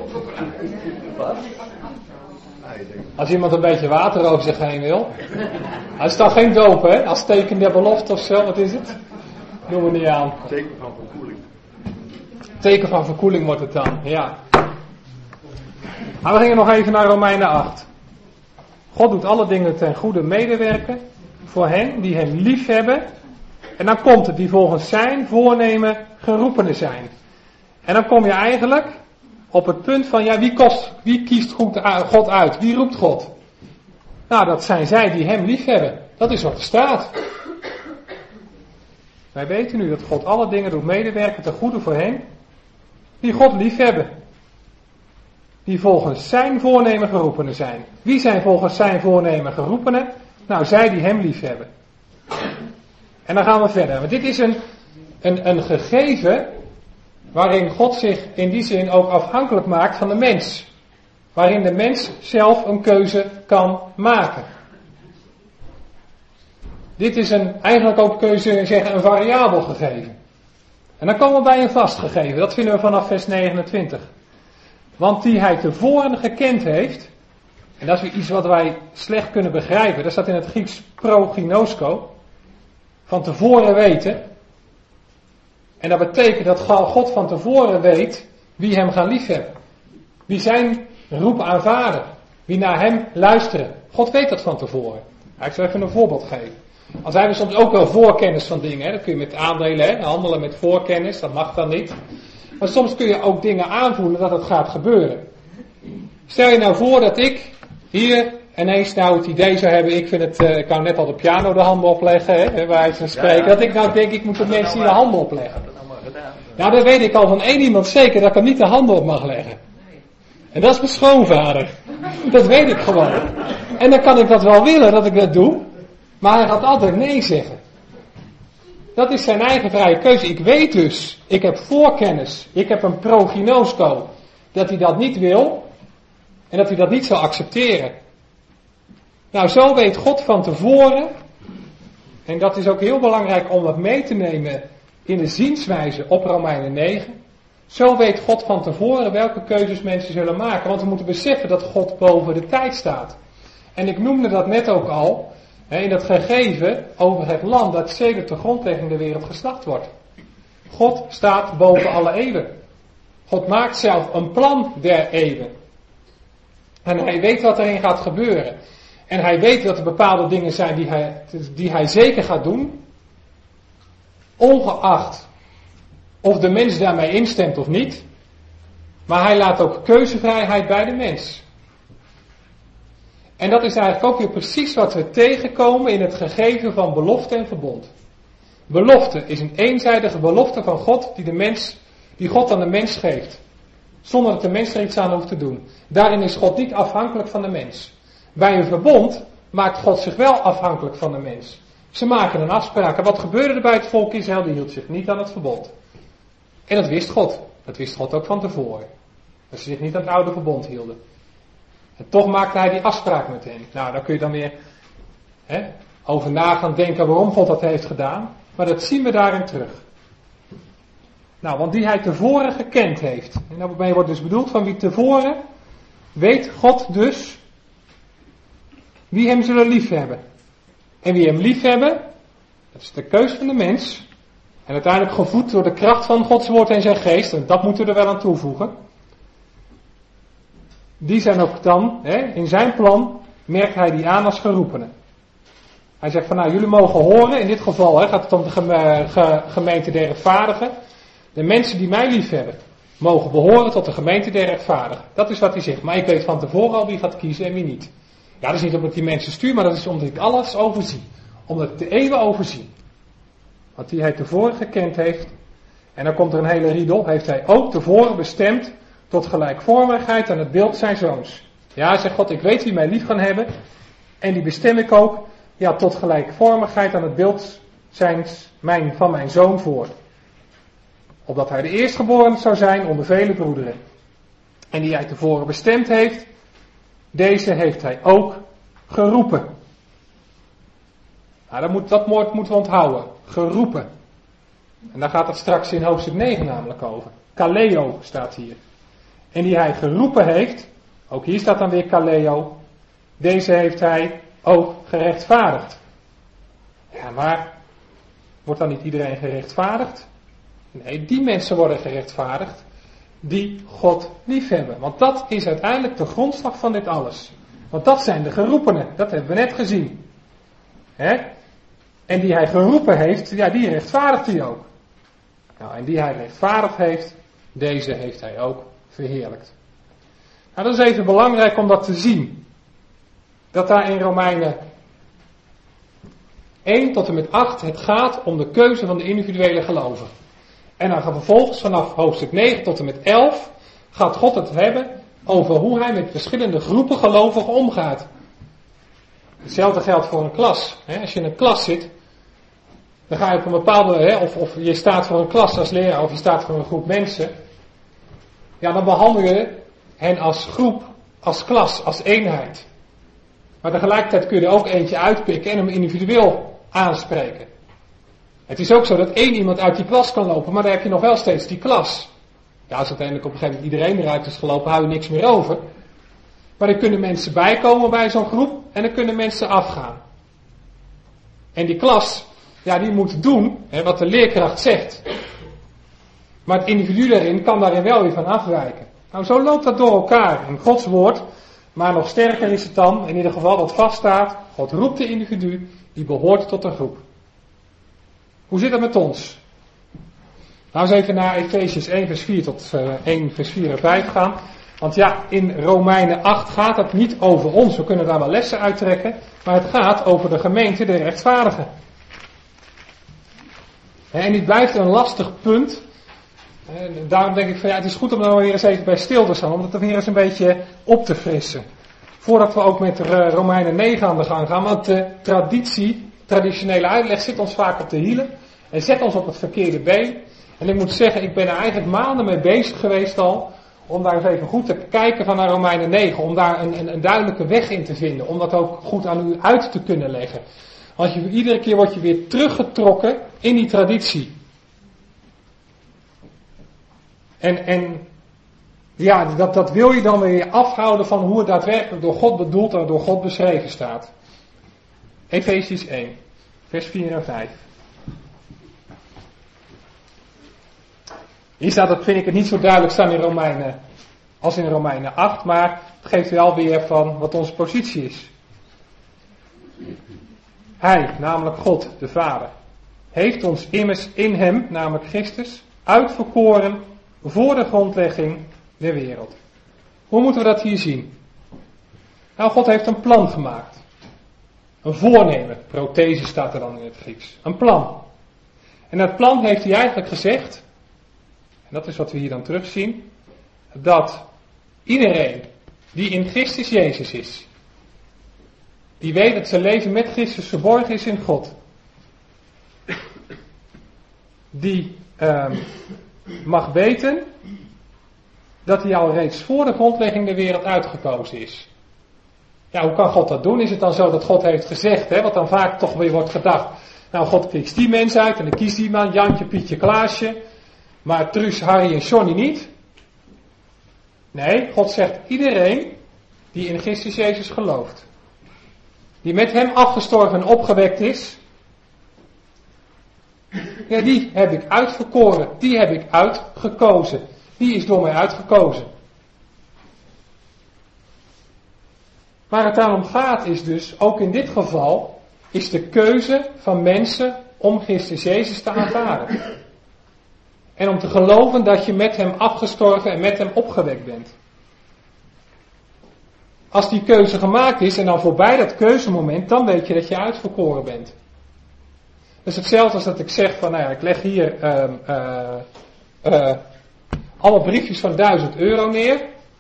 A: Als iemand een beetje water over zich heen wil. Hij is dan geen doop, hè? Als teken der belofte of zo, wat is het? Doen we niet aan.
B: Teken van verkoeling.
A: Teken van verkoeling wordt het dan, ja. Maar we gingen nog even naar Romeinen 8. God doet alle dingen ten goede medewerken voor hen die hem lief hebben. En dan komt het, die volgens zijn voornemen geroepenen zijn. En dan kom je eigenlijk op het punt van, ja, wie kiest God uit? Wie roept God? Nou, dat zijn zij die hem lief hebben. Dat is wat er staat. Wij weten nu dat God alle dingen doet medewerken ten goede voor hen die God lief hebben. Die volgens zijn voornemen geroepenen zijn. Wie zijn volgens zijn voornemen geroepenen? Nou, zij die hem lief hebben. En dan gaan we verder. Want dit is een gegeven waarin God zich in die zin ook afhankelijk maakt van de mens. Waarin de mens zelf een keuze kan maken. Dit is eigenlijk ook kun je zeggen een variabel gegeven. En dan komen we bij een vast gegeven. Dat vinden we vanaf vers 29. Want die hij tevoren gekend heeft. En dat is weer iets wat wij slecht kunnen begrijpen. Dat staat in het Grieks proginosko. Van tevoren weten. En dat betekent dat God van tevoren weet wie hem gaan liefhebben. Wie zijn roep aanvaarden. wie naar hem luisteren. God weet dat van tevoren. Ik zal even een voorbeeld geven. Al zijn we soms ook wel voorkennis van dingen. Hè? Dat kun je met aandelen, hè? Handelen met voorkennis, dat mag dan niet. Maar soms kun je ook dingen aanvoelen dat het gaat gebeuren. Stel je nou voor dat ik hier ineens nou het idee zou hebben, ik kan net al de piano de handen opleggen, hè, bij wijze van spreken. Dat ik nou denk, ik moet de mensen hier de handen opleggen. Nou, dan weet ik al van één iemand zeker dat ik hem niet de handen op mag leggen. En dat is mijn schoonvader. Dat weet ik gewoon. En dan kan ik dat wel willen, dat ik dat doe. Maar hij gaat altijd nee zeggen. Dat is zijn eigen vrije keuze. Ik weet dus, ik heb voorkennis, ik heb een prognosco, dat hij dat niet wil. En dat hij dat niet zal accepteren. Nou, zo weet God van tevoren. En dat is ook heel belangrijk om dat mee te nemen in de zienswijze op Romeinen 9. Zo weet God van tevoren welke keuzes mensen zullen maken. Want we moeten beseffen dat God boven de tijd staat. En ik noemde dat net ook al. In dat gegeven over het land dat sedert de grondlegging der wereld geslacht wordt. God staat boven alle eeuwen. God maakt zelf een plan der eeuwen. En hij weet wat erin gaat gebeuren. En hij weet dat er bepaalde dingen zijn die hij zeker gaat doen. Ongeacht of de mens daarmee instemt of niet. Maar hij laat ook keuzevrijheid bij de mens. En dat is eigenlijk ook weer precies wat we tegenkomen in het gegeven van belofte en verbond. Belofte is een eenzijdige belofte van God die God aan de mens geeft. Zonder dat de mens er iets aan hoeft te doen. Daarin is God niet afhankelijk van de mens. Bij een verbond maakt God zich wel afhankelijk van de mens. Ze maken een afspraak. En wat gebeurde er bij het volk Israël? Die hield zich niet aan het verbond. En dat wist God. Dat wist God ook van tevoren. Dat ze zich niet aan het oude verbond hielden. En toch maakte hij die afspraak met hen. Nou, daar kun je dan weer over na gaan denken waarom God dat heeft gedaan. Maar dat zien we daarin terug. Nou, want die hij tevoren gekend heeft. En daarmee wordt dus bedoeld van wie tevoren weet God dus wie hem zullen liefhebben. En wie hem liefhebben, dat is de keus van de mens. En uiteindelijk gevoed door de kracht van Gods woord en zijn geest. En dat moeten we er wel aan toevoegen. Die zijn ook dan, in zijn plan, merkt hij die aan als geroepenen. Hij zegt van nou, jullie mogen horen, in dit geval gaat het om de gemeente der rechtvaardigen. De mensen die mij lief hebben, mogen behoren tot de gemeente der rechtvaardigen. Dat is wat hij zegt. Maar ik weet van tevoren al wie gaat kiezen en wie niet. Ja, dat is niet omdat ik die mensen stuur, maar dat is omdat ik alles overzie. Omdat ik de eeuwen overzie. Want die hij tevoren gekend heeft. En dan komt er een hele riedel. Heeft hij ook tevoren bestemd tot gelijkvormigheid aan het beeld zijn zoons. Ja, zegt God, ik weet wie mij lief gaan hebben. En die bestem ik ook tot gelijkvormigheid aan het beeld van mijn zoon voor. Opdat hij de eerstgeboren zou zijn onder vele broederen. En die hij tevoren bestemd heeft, deze heeft hij ook geroepen. Nou, dat woord moeten we onthouden. Geroepen. En daar gaat het straks in hoofdstuk 9 namelijk over. Kaleo staat hier. En die hij geroepen heeft, ook hier staat dan weer Kaleo. Deze heeft hij ook gerechtvaardigd. Ja, maar wordt dan niet iedereen gerechtvaardigd? Nee, die mensen worden gerechtvaardigd die God liefhebben. Want dat is uiteindelijk de grondslag van dit alles. Want dat zijn de geroepenen. Dat hebben we net gezien. En die hij geroepen heeft, die rechtvaardigt hij ook. Nou, en die hij rechtvaardigd heeft, deze heeft hij ook verheerlijkt. Nou, dat is even belangrijk om dat te zien. Dat daar in Romeinen 1 tot en met 8 het gaat om de keuze van de individuele gelovigen. En dan vervolgens vanaf hoofdstuk 9 tot en met 11 gaat God het hebben over hoe hij met verschillende groepen gelovigen omgaat. Hetzelfde geldt voor een klas. Als je in een klas zit, dan ga je op een bepaalde, of je staat voor een klas als leraar of je staat voor een groep mensen. Ja, dan behandel je hen als groep, als klas, als eenheid. Maar tegelijkertijd kun je er ook eentje uitpikken en hem individueel aanspreken. Het is ook zo dat één iemand uit die klas kan lopen, maar dan heb je nog wel steeds die klas. Ja, als uiteindelijk op een gegeven moment iedereen eruit is gelopen, hou je niks meer over. Maar er kunnen mensen bijkomen bij zo'n groep en er kunnen mensen afgaan. En die klas, die moet doen wat de leerkracht zegt. Maar het individu daarin kan daarin wel weer van afwijken. Nou, zo loopt dat door elkaar. En Gods woord Maar nog sterker is het dan, in ieder geval wat vaststaat, God roept de individu, die behoort tot een groep. Hoe zit dat met ons? Nou eens even naar Efesiërs 1 vers 4 tot 1 vers 4 en 5 gaan. Want ja, in Romeinen 8 gaat het niet over ons, we kunnen daar wel lessen uittrekken, maar het gaat over de gemeente, de rechtvaardigen. En dit blijft een lastig punt. En daarom denk ik van ja, het is goed om er weer eens even bij stil te staan, om het er weer eens een beetje op te frissen. Voordat we ook met Romeinen 9 aan de gang gaan, want de traditionele uitleg zit ons vaak op de hielen en zet ons op het verkeerde been. En ik moet zeggen, ik ben er eigenlijk maanden mee bezig geweest al, om daar eens even goed te kijken van naar Romeinen 9, om daar een duidelijke weg in te vinden, om dat ook goed aan u uit te kunnen leggen. Want iedere keer word je weer teruggetrokken in die traditie. En ja, dat wil je dan weer afhouden van hoe het daadwerkelijk door God bedoeld en door God beschreven staat. Efesiërs 1, vers 4 en 5. Hier staat, dat vind ik het niet zo duidelijk staan in Romeinen als in Romeinen 8, maar het geeft wel weer van wat onze positie is. Hij, namelijk God, de Vader, heeft ons immers in hem, namelijk Christus, uitverkoren voor de grondlegging der wereld. Hoe moeten we dat hier zien? Nou, God heeft een plan gemaakt. Een voornemen, prothese staat er dan in het Grieks. Een plan. En dat plan heeft hij eigenlijk gezegd, en dat is wat we hier dan terugzien, dat iedereen die in Christus Jezus is, die weet dat zijn leven met Christus verborgen is in God, die mag weten dat hij al reeds voor de grondlegging der wereld uitgekozen is. Ja, hoe kan God dat doen? Is het dan zo dat God heeft gezegd, wat dan vaak toch weer wordt gedacht, nou God kiest die mens uit en dan kiest die man, Jantje, Pietje, Klaasje, maar Truus, Harry en Johnny niet? Nee, God zegt iedereen die in Christus Jezus gelooft, die met hem afgestorven en opgewekt is, ja, die heb ik uitverkoren, die heb ik uitgekozen, die is door mij uitgekozen. Waar het daarom gaat is dus, ook in dit geval, is de keuze van mensen om Christus Jezus te aanvaarden. En om te geloven dat je met hem afgestorven en met hem opgewekt bent. Als die keuze gemaakt is en dan voorbij dat keuzemoment, dan weet je dat je uitverkoren bent. Dat is hetzelfde als dat ik zeg van, nou ja, ik leg hier alle briefjes van €1000 neer.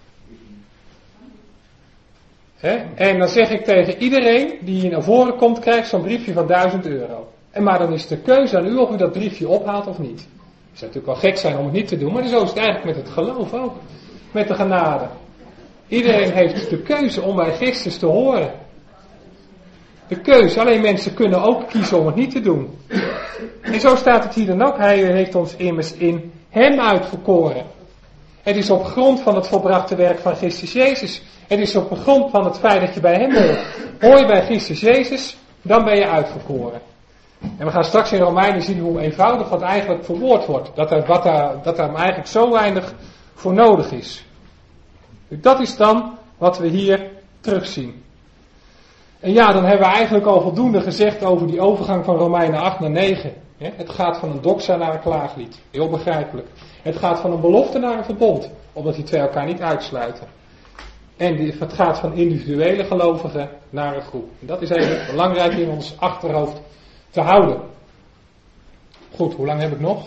A: En dan zeg ik tegen iedereen die hier naar voren komt, krijgt zo'n briefje van €1000. En maar dan is de keuze aan u of u dat briefje ophaalt of niet. Het zou natuurlijk wel gek zijn om het niet te doen, maar zo is het eigenlijk met het geloof ook. Met de genade. Iedereen heeft de keuze om bij Christus te horen. De keuze, alleen mensen kunnen ook kiezen om het niet te doen. En zo staat het hier dan ook. Hij heeft ons immers in hem uitverkoren. Het is op grond van het volbrachte werk van Christus Jezus. Het is op grond van het feit dat je bij hem hoort. Hoor je bij Christus Jezus, dan ben je uitverkoren. En we gaan straks in Romeinen zien hoe eenvoudig dat eigenlijk verwoord wordt. Dat er eigenlijk zo weinig voor nodig is. Dat is dan wat we hier terugzien. En ja, dan hebben we eigenlijk al voldoende gezegd over die overgang van Romeinen 8 naar 9. Het gaat van een doxa naar een klaaglied. Heel begrijpelijk. Het gaat van een belofte naar een verbond. Omdat die twee elkaar niet uitsluiten. En het gaat van individuele gelovigen naar een groep. En dat is even belangrijk in ons achterhoofd te houden. Goed, hoe lang heb ik nog?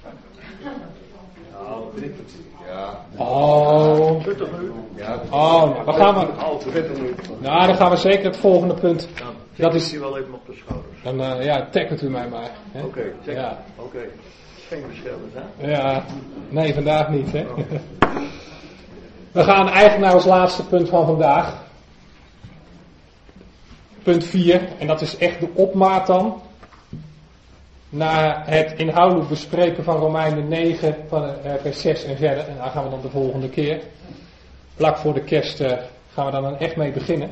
A: Oh, dan gaan we zeker het volgende punt.
C: Dat is wel even op de schouders.
A: Dan tackelt u mij maar.
C: Oké. Geen verschil, hè?
A: Ja, nee, vandaag niet, hè. We gaan eigenlijk naar ons laatste punt van vandaag. Punt 4, en dat is echt de opmaat dan. Na het inhoudelijk bespreken van Romeinen 9, van vers 6 en verder. En daar gaan we dan de volgende keer. Vlak voor de kerst gaan we dan echt mee beginnen.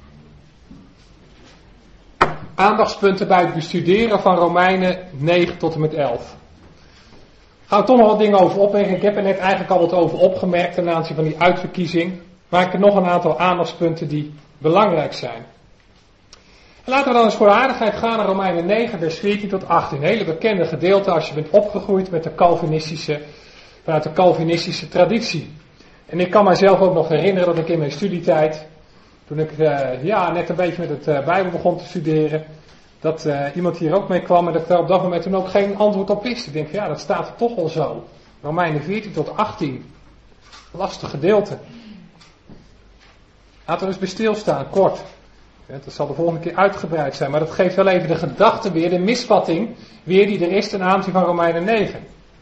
A: Aandachtspunten bij het bestuderen van Romeinen 9 tot en met 11. Gaan we toch nog wat dingen over opmerken. Ik heb er net eigenlijk al wat over opgemerkt ten aanzien van die uitverkiezing. Maar ik heb nog een aantal aandachtspunten die belangrijk zijn. En laten we dan eens voor de aardigheid gaan naar Romeinen 9, vers 14 tot 18. Een hele bekende gedeelte als je bent opgegroeid met vanuit de Calvinistische traditie. En ik kan mijzelf ook nog herinneren dat ik in mijn studietijd, toen ik net een beetje met het Bijbel begon te studeren, dat iemand hier ook mee kwam en dat ik daar op dat moment toen ook geen antwoord op wist. Ik denk van dat staat er toch al zo. Romeinen 14 tot 18. Lastig gedeelte. Laten we eens bij stilstaan, kort. Dat zal de volgende keer uitgebreid zijn, maar dat geeft wel even de gedachte weer, de misvatting weer die er is ten aanzien van Romeinen 9.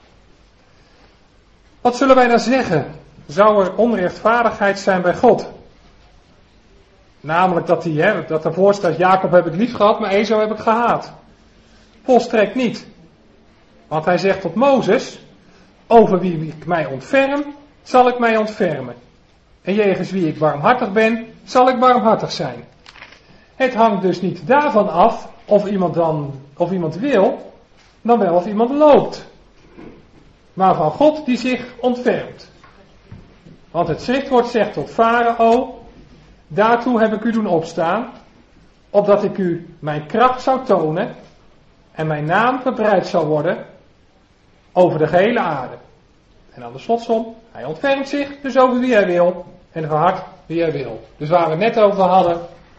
A: Wat zullen wij dan zeggen? Zou er onrechtvaardigheid zijn bij God? Namelijk dat ervoor staat, Jacob heb ik lief gehad, maar Esau heb ik gehaat. Volstrekt niet. Want hij zegt tot Mozes, over wie ik mij ontferm, zal ik mij ontfermen. En jegens wie ik barmhartig ben, zal ik barmhartig zijn. Het hangt dus niet daarvan af of iemand wil, dan wel of iemand loopt. Maar van God die zich ontfermt. Want het schriftwoord zegt tot Farao, daartoe heb ik u doen opstaan, opdat ik u mijn kracht zou tonen en mijn naam verbreid zou worden over de gehele aarde. En dan de slotsom, hij ontfermt zich dus over wie hij wil en verhardt wie hij wil. Dus waar we het net over hadden.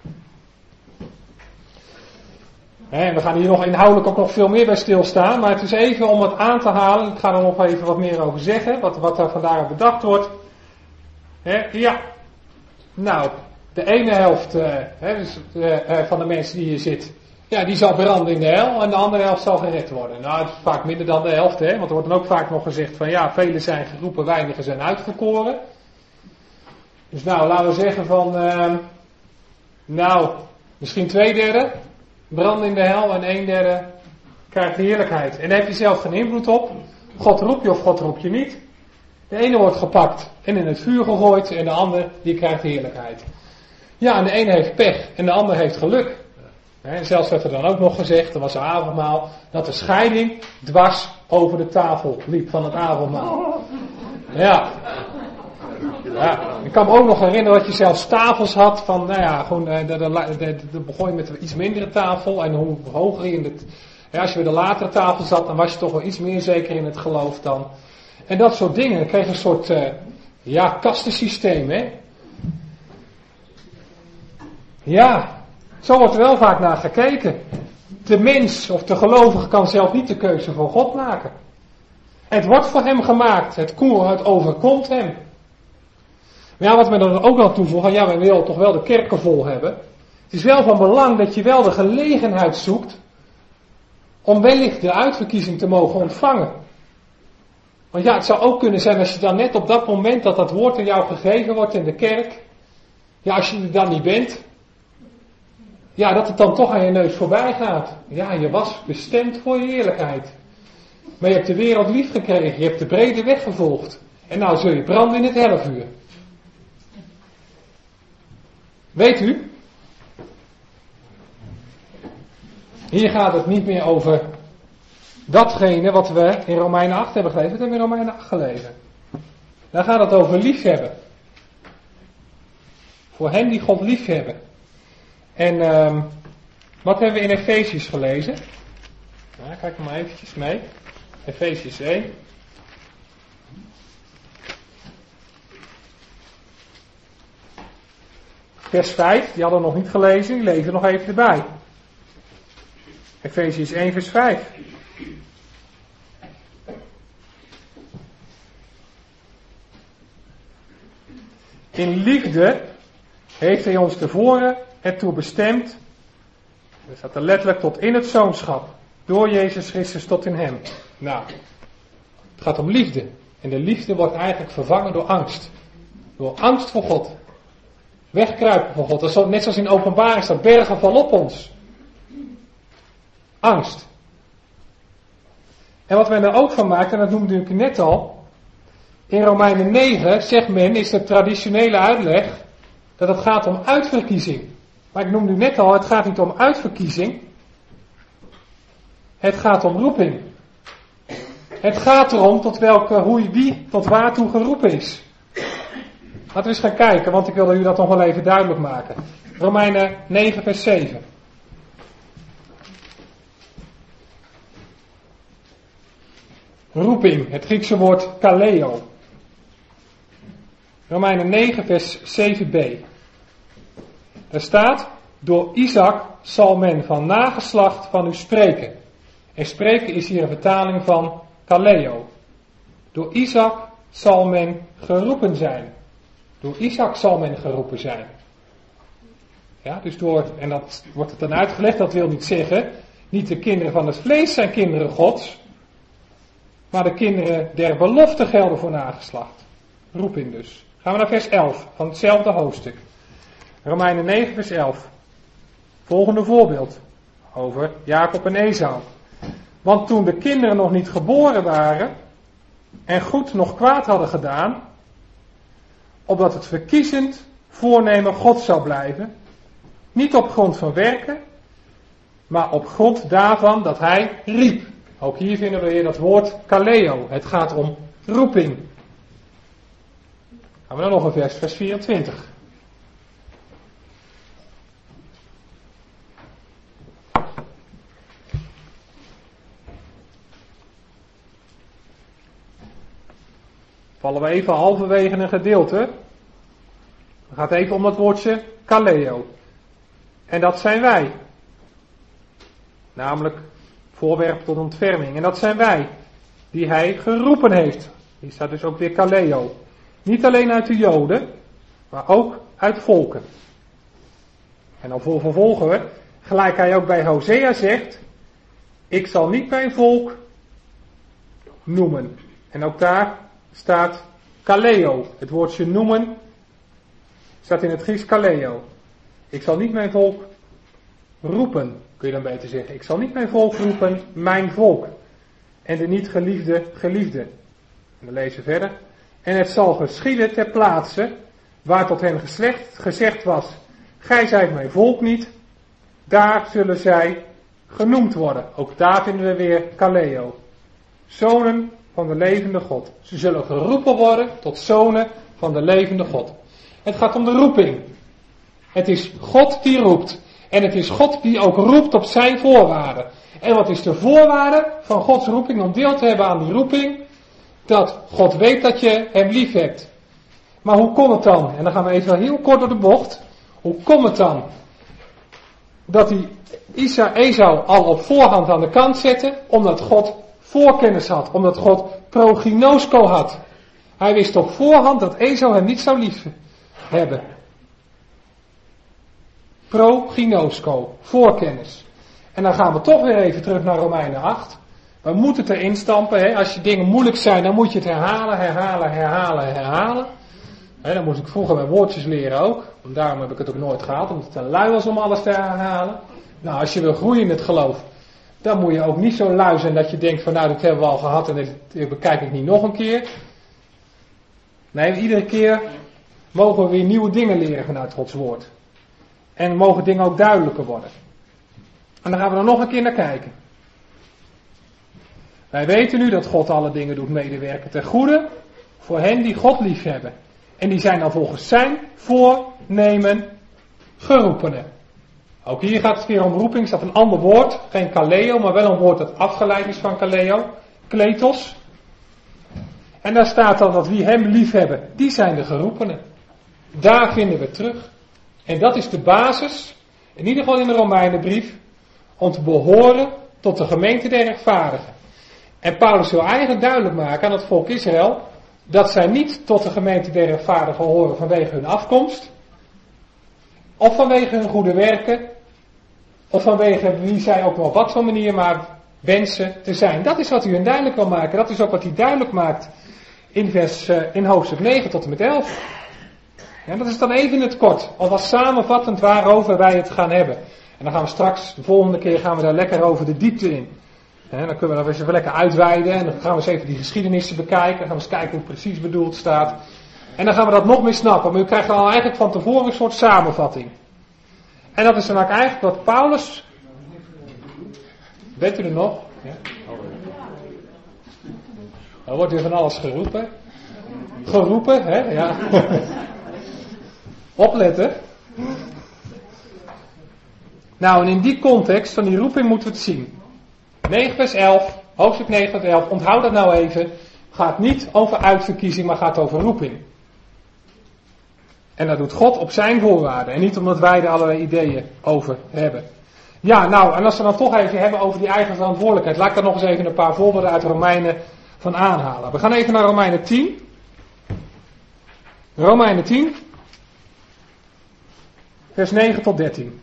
A: En we gaan hier nog inhoudelijk ook nog veel meer bij stilstaan, maar het is even om het aan te halen. Ik ga er nog even wat meer over zeggen, wat er vandaag bedacht wordt. Nou, de ene helft van de mensen die hier zit, die zal branden in de hel en de andere helft zal gered worden. Nou, het is vaak minder dan de helft, want er wordt dan ook vaak nog gezegd van velen zijn geroepen, weinigen zijn uitverkoren. Dus nou, laten we zeggen van, misschien 2/3 branden in de hel en 1/3 krijgt de heerlijkheid. En daar heb je zelf geen invloed op. God roept je of God roept je niet. De ene wordt gepakt en in het vuur gegooid en de ander die krijgt de heerlijkheid. Ja, en de ene heeft pech en de ander heeft geluk. En zelfs werd er dan ook nog gezegd, er was een avondmaal, dat de scheiding dwars over de tafel liep van het avondmaal. Ja. Ik kan me ook nog herinneren dat je zelfs tafels had van, dan begon je met een iets mindere tafel en hoe hoger je als je bij de latere tafel zat, dan was je toch wel iets meer zeker in het geloof dan. En dat soort dingen. Dan kreeg je een soort, kastensysteem, hè. Ja, zo wordt er wel vaak naar gekeken. De mens of de gelovige kan zelf niet de keuze voor God maken. Het wordt voor hem gemaakt. Het overkomt hem. Maar wat we dan ook nog toevoegen, we willen toch wel de kerken vol hebben. Het is wel van belang dat je wel de gelegenheid zoekt om wellicht de uitverkiezing te mogen ontvangen. Want het zou ook kunnen zijn als je dan net op dat moment dat woord aan jou gegeven wordt in de kerk, als je er dan niet bent, dat het dan toch aan je neus voorbij gaat. Ja, je was bestemd voor je heerlijkheid. Maar je hebt de wereld lief gekregen, je hebt de brede weg gevolgd. En nou zul je branden in het hellevuur. Weet u? Hier gaat het niet meer over datgene wat we in Romeinen 8 hebben gelezen. Wat hebben we in Romeinen 8 gelezen? Daar gaat het over liefhebben. Voor hen die God liefhebben. En wat hebben we in Efesiërs gelezen? Kijk maar eventjes mee. Efesiërs 1. Vers 5, die hadden we nog niet gelezen, die lezen nog even erbij. Efesiërs 1 vers 5. In liefde heeft hij ons tevoren ertoe bestemd, dat staat er letterlijk, tot in het zoonschap, door Jezus Christus tot in hem. Nou, het gaat om liefde. En de liefde wordt eigenlijk vervangen door angst. Door angst voor God. Wegkruipen voor God. Dat is net zoals in Openbaring staat, bergen vallen op ons. Angst. En wat men er ook van maakt, en dat noemde ik net al, in Romeinen 9 zegt men, is de traditionele uitleg, dat het gaat om uitverkiezing. Maar ik noemde net al, het gaat niet om uitverkiezing. Het gaat om roeping. Het gaat erom tot wie tot waartoe geroepen is. Laten we eens gaan kijken, want ik wilde u dat nog wel even duidelijk maken. Romeinen 9 vers 7. Roeping, het Griekse woord kaleo. Romeinen 9 vers 7b. Daar staat, door Isaac zal men van nageslacht van u spreken. En spreken is hier een vertaling van kaleo. Door Isaac zal men geroepen zijn. Door Isaac zal men geroepen zijn. Ja, dus en dat wordt het dan uitgelegd, dat wil niet zeggen, niet de kinderen van het vlees zijn kinderen Gods, maar de kinderen der belofte gelden voor nageslacht. Roeping dus. Gaan we naar vers 11 van hetzelfde hoofdstuk. Romeinen 9 vers 11. Volgende voorbeeld over Jacob en Esau. Want toen de kinderen nog niet geboren waren en goed nog kwaad hadden gedaan, opdat het verkiezend voornemen God zou blijven, niet op grond van werken, maar op grond daarvan dat hij riep. Ook hier vinden we weer dat woord kaleo. Het gaat om roeping. Gaan we dan nog een vers 24. Vallen we even halverwege een gedeelte. Het gaat even om dat woordje kaleo. En dat zijn wij. Namelijk voorwerp tot ontferming. En dat zijn wij. Die hij geroepen heeft. Hier staat dus ook weer kaleo. Niet alleen uit de Joden. Maar ook uit volken. En dan vervolgen we. Gelijk hij ook bij Hosea zegt. Ik zal niet mijn volk noemen. En ook daar staat kaleo. Het woordje noemen staat in het Grieks kaleo. Ik zal niet mijn volk roepen, kun je dan beter zeggen. Ik zal niet mijn volk roepen, mijn volk. En de niet geliefde, geliefde. En dan lezen we verder. En het zal geschieden ter plaatse, waar tot hen gezegd was, gij zijt mijn volk niet, daar zullen zij genoemd worden. Ook daar vinden we weer kaleo. Zonen van de levende God. Ze zullen geroepen worden tot zonen van de levende God. Het gaat om de roeping. Het is God die roept. En het is God die ook roept op zijn voorwaarden. En wat is de voorwaarde van Gods roeping om deel te hebben aan die roeping? Dat God weet dat je hem lief hebt. Maar hoe kon het dan? En dan gaan we even heel kort door de bocht. Hoe kon het dan? Dat hij Esau al op voorhand aan de kant zette, omdat God voorkennis had. Omdat God proginosko had. Hij wist op voorhand dat Esau hem niet zou lief hebben. Proginosko, voorkennis. En dan gaan we toch weer even terug naar Romeinen 8. We moeten het erin stampen. Hè? Als je dingen moeilijk zijn, dan moet je het herhalen. Hè, dan moest ik vroeger mijn woordjes leren ook. En daarom heb ik het ook nooit gehad, omdat het te lui was om alles te herhalen. Nou, als je wil groeien in het geloof, dan moet je ook niet zo lui zijn dat je denkt van nou, dat hebben we al gehad en dit bekijk ik niet nog een keer. Nee, iedere keer mogen we weer nieuwe dingen leren vanuit Gods woord. En mogen dingen ook duidelijker worden. En dan gaan we er nog een keer naar kijken. Wij weten nu dat God alle dingen doet medewerken ten goede voor hen die God lief hebben. En die zijn dan volgens zijn voornemen geroepenen. Ook hier gaat het weer om roeping, staat een ander woord. Geen kaleo, maar wel een woord dat afgeleid is van kaleo. Kletos. En daar staat dan dat wie hem lief hebben, die zijn de geroepenen. Daar vinden we terug. En dat is de basis, in ieder geval in de Romeinenbrief, om te behoren tot de gemeente der rechtvaardigen. En Paulus wil eigenlijk duidelijk maken aan het volk Israël, dat zij niet tot de gemeente der rechtvaardigen horen vanwege hun afkomst, of vanwege hun goede werken, of vanwege wie zij ook nog op wat voor manier maar wensen te zijn. Dat is wat hij hun duidelijk wil maken. Dat is ook wat hij duidelijk maakt in hoofdstuk 9 tot en met 11. Ja, dat is dan even in het kort, alvast samenvattend waarover wij het gaan hebben. En dan gaan we straks, de volgende keer gaan we daar lekker over de diepte in. En dan kunnen we dat weer lekker uitweiden en dan gaan we eens even die geschiedenissen bekijken. Dan gaan we eens kijken hoe het precies bedoeld staat. En dan gaan we dat nog meer snappen. Maar u krijgt dan eigenlijk van tevoren een soort samenvatting. En dat is dan ook eigenlijk wat Paulus... Weet u er nog? Ja? Er wordt weer van alles geroepen. Geroepen, hè? Ja. Opletten. Nou, en in die context van die roeping moeten we het zien. 9 vers 11, hoofdstuk 9 vers 11, onthoud dat nou even. Gaat niet over uitverkiezing, maar gaat over roeping. En dat doet God op zijn voorwaarden. En niet omdat wij er allerlei ideeën over hebben. Ja, nou, en als we dan toch even hebben over die eigen verantwoordelijkheid. Laat ik daar nog eens even een paar voorbeelden uit Romeinen van aanhalen. We gaan even naar Romeinen 10. Romeinen 10. Vers 9 tot 13.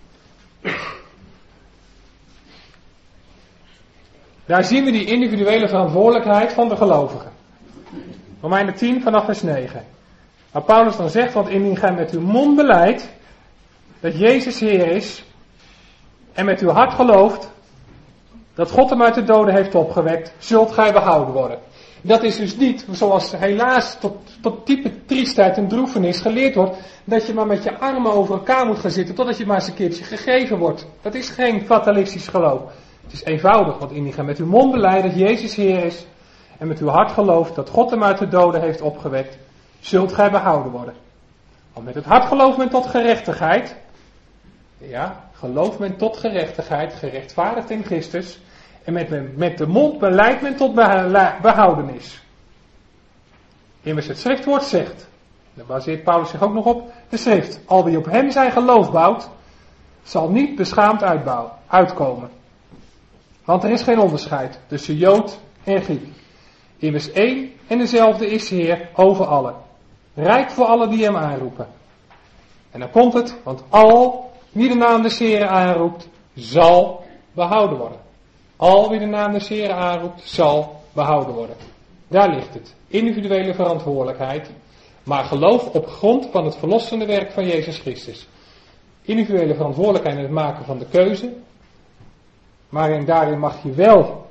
A: Daar zien we die individuele verantwoordelijkheid van de gelovigen. Romeinen 10 vanaf vers 9. Waar Paulus dan zegt, want indien gij met uw mond belijdt dat Jezus Heer is en met uw hart gelooft dat God hem uit de doden heeft opgewekt, zult gij behouden worden. Dat is dus niet, zoals helaas tot diepe triestheid en droefenis geleerd wordt, dat je maar met je armen over elkaar moet gaan zitten totdat je maar eens een keertje gegeven wordt. Dat is geen fatalistisch geloof. Het is eenvoudig, want indien gij met uw mond belijdt dat Jezus Heer is en met uw hart gelooft dat God hem uit de doden heeft opgewekt, zult gij behouden worden. Want met het hart gelooft men tot gerechtigheid. Ja, gelooft men tot gerechtigheid, gerechtvaardigd in Christus. En met de mond belijdt men tot behoudenis. Immers het schriftwoord zegt, daar baseert Paulus zich ook nog op, de schrift. Al wie op hem zijn geloof bouwt, zal niet beschaamd uitkomen. Want er is geen onderscheid tussen Jood en Griek. Immers één en dezelfde is Heer over allen. Rijk voor allen die hem aanroepen. En dan komt het, want al wie de naam des Heeren aanroept, zal behouden worden. Al wie de naam des Heeren aanroept, zal behouden worden. Daar ligt het. Individuele verantwoordelijkheid, maar geloof op grond van het verlossende werk van Jezus Christus. Individuele verantwoordelijkheid in het maken van de keuze, maar daarin mag je wel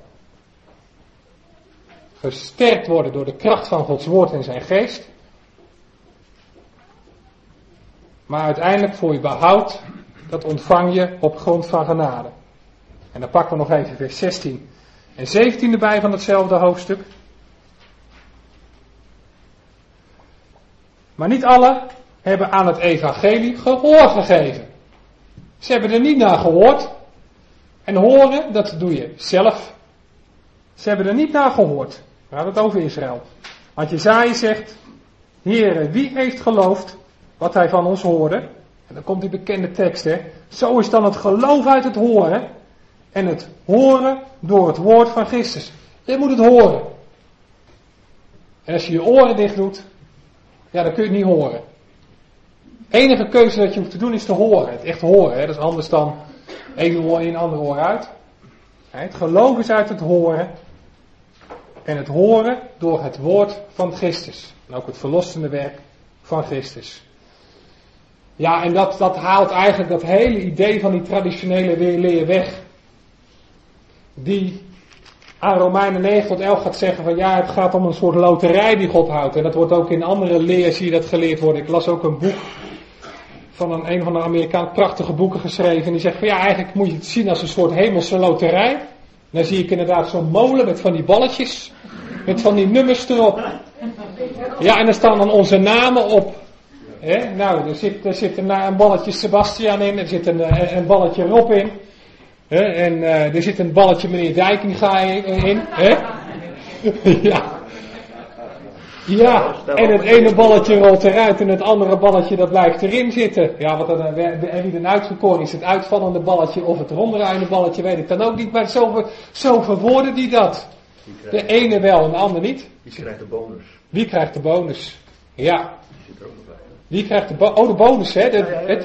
A: gesterkt worden door de kracht van Gods woord en zijn geest. Maar uiteindelijk voor je behoud, dat ontvang je op grond van genade. En dan pakken we nog even vers 16 en 17 erbij van hetzelfde hoofdstuk. Maar niet allen hebben aan het evangelie gehoor gegeven. Ze hebben er niet naar gehoord. En horen, dat doe je zelf. Ze hebben er niet naar gehoord. We hadden het over Israël. Want Jesaja zegt, Heere, wie heeft geloofd wat hij van ons hoorde? En dan komt die bekende tekst, hè. Zo is dan het geloof uit het horen. En het horen door het woord van Christus. Je moet het horen. En als je je oren dicht doet, ja, dan kun je het niet horen. De enige keuze dat je hoeft te doen is te horen. Het echt horen, hè. Dat is anders dan één oor in, ander oor uit. Het geloof is uit het horen. En het horen door het woord van Christus. En ook het verlossende werk van Christus. Ja, en dat haalt eigenlijk dat hele idee van die traditionele leer weg. Die aan Romeinen 9 tot 11 gaat zeggen van ja, het gaat om een soort loterij die God houdt. En dat wordt ook in andere leer, zie je dat geleerd worden. Ik las ook een boek van een van de Amerikaanse prachtige boeken geschreven. En die zegt van ja, eigenlijk moet je het zien als een soort hemelse loterij. En dan zie ik inderdaad zo'n molen met van die balletjes. Met van die nummers erop. Ja, en er staan dan onze namen op. Nou, er zit een balletje Sebastian in. Er zit een balletje Rob in. En er zit een balletje meneer Dijkinga in. Ja. Ja, en het ene balletje rolt eruit en het andere balletje dat blijft erin zitten. Ja, wat dan wie dan uitgekoren is, het uitvallende balletje of het ronddraaiende balletje, weet ik dan ook niet. Maar zo verwoorden die dat. De ene wel en de ander niet.
C: Wie krijgt de bonus?
A: Wie krijgt de bonus? Ja. Wie krijgt de bonus? Oh, de bonus, hè?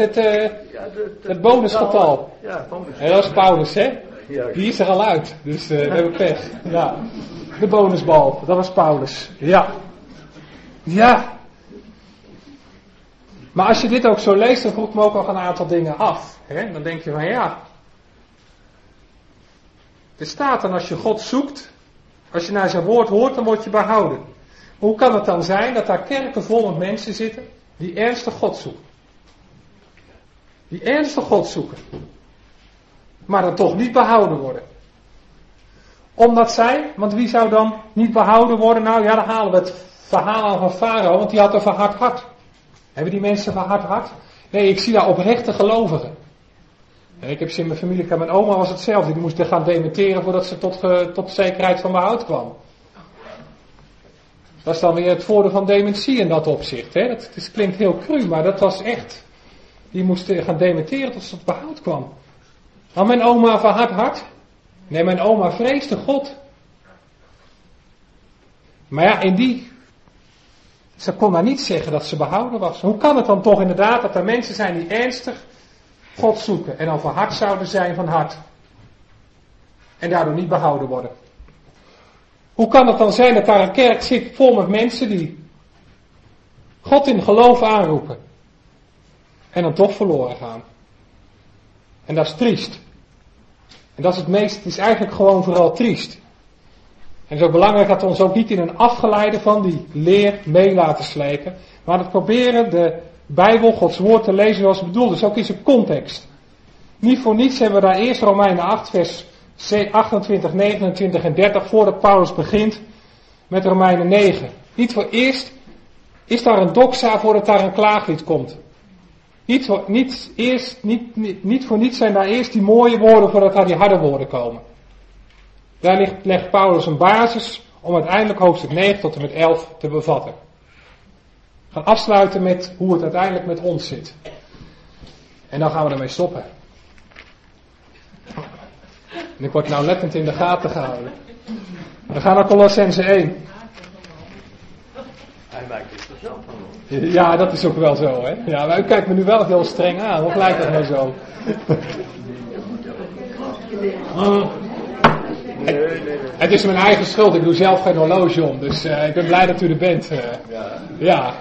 A: Het bonusgetal.
C: Ja, bonus.
A: En dat is Paulus, hè? Die is er al uit. Dus we hebben pech. Ja. De bonusbal, dat was Paulus. Ja. Ja. Maar als je dit ook zo leest, dan vroeg ik me ook al een aantal dingen af. Hè? Dan denk je van ja. Er staat dan als je God zoekt, als je naar zijn woord hoort, dan word je behouden. Hoe kan het dan zijn dat daar kerken vol met mensen zitten die ernstig God zoeken? Die ernstig God zoeken. Maar dan toch niet behouden worden. Omdat zij, want wie zou dan niet behouden worden? Nou ja, dan halen we het verhaal aan van Farao, want die had een verhard hart. Hebben die mensen van hart? Nee, ik zie daar oprechte gelovigen. En ik heb ze in mijn familie, mijn oma was hetzelfde. Die moest er gaan dementeren voordat ze tot zekerheid van behoud kwam. Dat is dan weer het voordeel van dementie in dat opzicht. Hè? Het klinkt heel cru, maar dat was echt. Die moesten gaan dementeren tot ze tot behoud kwam. Had mijn oma van hart? Nee, mijn oma vreesde God. Maar ja, ze kon maar niet zeggen dat ze behouden was. Hoe kan het dan toch inderdaad dat er mensen zijn die ernstig God zoeken en dan van hart zouden zijn van hart. En daardoor niet behouden worden. Hoe kan het dan zijn dat daar een kerk zit vol met mensen die God in geloof aanroepen. En dan toch verloren gaan. En dat is triest. En dat is het is eigenlijk gewoon vooral triest. En het is ook belangrijk dat we ons ook niet in een afgeleide van die leer mee laten slijpen. Maar dat proberen de Bijbel, Gods woord te lezen zoals het bedoeld is. Ook in zijn context. Niet voor niets hebben we daar eerst Romeinen 8 vers 28, 29 en 30 voordat Paulus begint met Romeinen 9. Niet voor eerst is daar een doxa voordat daar een klaaglied komt. Niet voor niets zijn daar eerst die mooie woorden voordat daar die harde woorden komen. Daar legt Paulus een basis om uiteindelijk hoofdstuk 9 tot en met 11 te bevatten. We gaan afsluiten met hoe het uiteindelijk met ons zit. En dan gaan we ermee stoppen. En ik word nou lettend in de gaten gehouden. We gaan naar Colossenzen 1.
C: Hij maakt het er zelf van.
A: Ja, dat is ook wel zo, hè. Ja, maar u kijkt me nu wel heel streng aan. Of lijkt dat nou zo? Het is mijn eigen schuld. Ik doe zelf geen horloge om. Dus ik ben blij dat u er bent. Ja.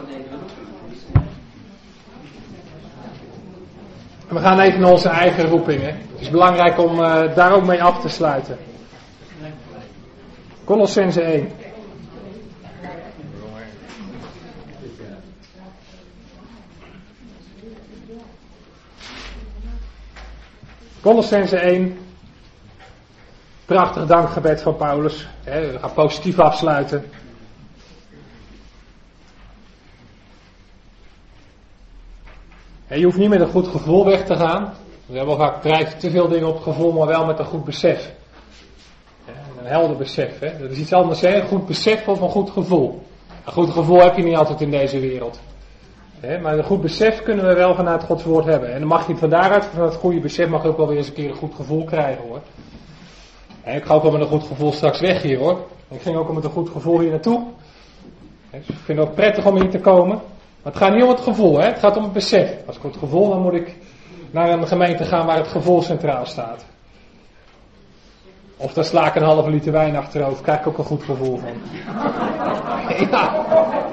A: We gaan even naar onze eigen roeping. Hè. Het is belangrijk om daar ook mee af te sluiten. Colossenzen 1. Colossenzen 1. Prachtig dankgebed van Paulus. We gaan positief afsluiten. Je hoeft niet met een goed gevoel weg te gaan. We hebben vaak drijven te veel dingen op het gevoel, maar wel met een goed besef. Een helder besef. Hè? Dat is iets anders, hè? Een goed besef of een goed gevoel. Een goed gevoel heb je niet altijd in deze wereld. Maar een goed besef kunnen we wel vanuit Gods woord hebben. En dan mag je van daaruit, van het goede besef, mag je ook wel weer eens een keer een goed gevoel krijgen, hoor. Ik ga ook wel met een goed gevoel straks weg hier, hoor. Ik ging ook al met een goed gevoel hier naartoe. Dus ik vind het ook prettig om hier te komen. Maar het gaat niet om het gevoel, hè? Het gaat om het besef. Als ik het gevoel, dan moet ik naar een gemeente gaan waar het gevoel centraal staat. Of dan sla ik een halve liter wijn achterover, krijg ik ook een goed gevoel van. Ja.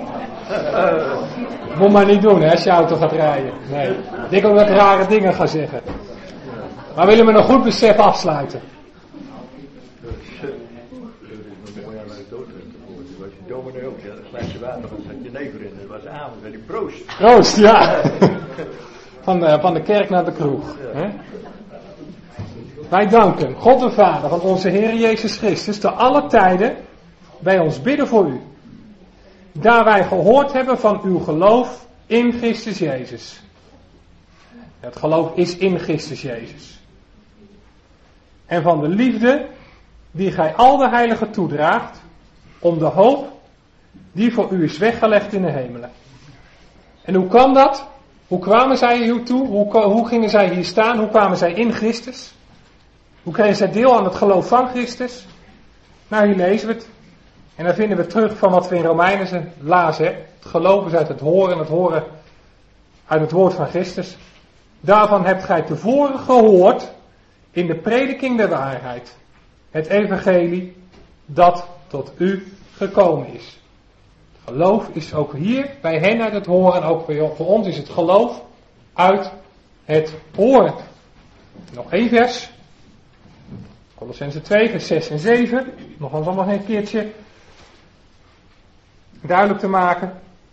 A: Moet maar niet doen, hè, als je auto gaat rijden. Nee. Ik denk ook dat ik rare dingen ga zeggen. Maar willen we een goed besef afsluiten?
C: Dominee ook, ja, een glaasje water, dan zat je never in. Dat was avond, met die proost.
A: Proost, ja. Van de kerk naar de kroeg. Hè? Wij danken God de Vader van onze Heer Jezus Christus te alle tijden bij ons bidden voor u. Daar wij gehoord hebben van uw geloof in Christus Jezus. Het geloof is in Christus Jezus. En van de liefde die gij al de heiligen toedraagt om de hoop die voor u is weggelegd in de hemelen. En hoe kwam dat? Hoe kwamen zij hier toe? Hoe gingen zij hier staan? Hoe kwamen zij in Christus? Hoe kregen zij deel aan het geloof van Christus? Nou, hier lezen we het. En dan vinden we terug van wat we in Romeinen lazen. Het geloof is uit het horen uit het woord van Christus. Daarvan hebt gij tevoren gehoord in de prediking der waarheid. Het evangelie dat tot u gekomen is. Geloof is ook hier bij hen uit het horen. En ook voor ons is het geloof uit het horen. Nog één vers. Colossenzen 2 vers 6 en 7. Nog allemaal een keertje duidelijk te maken.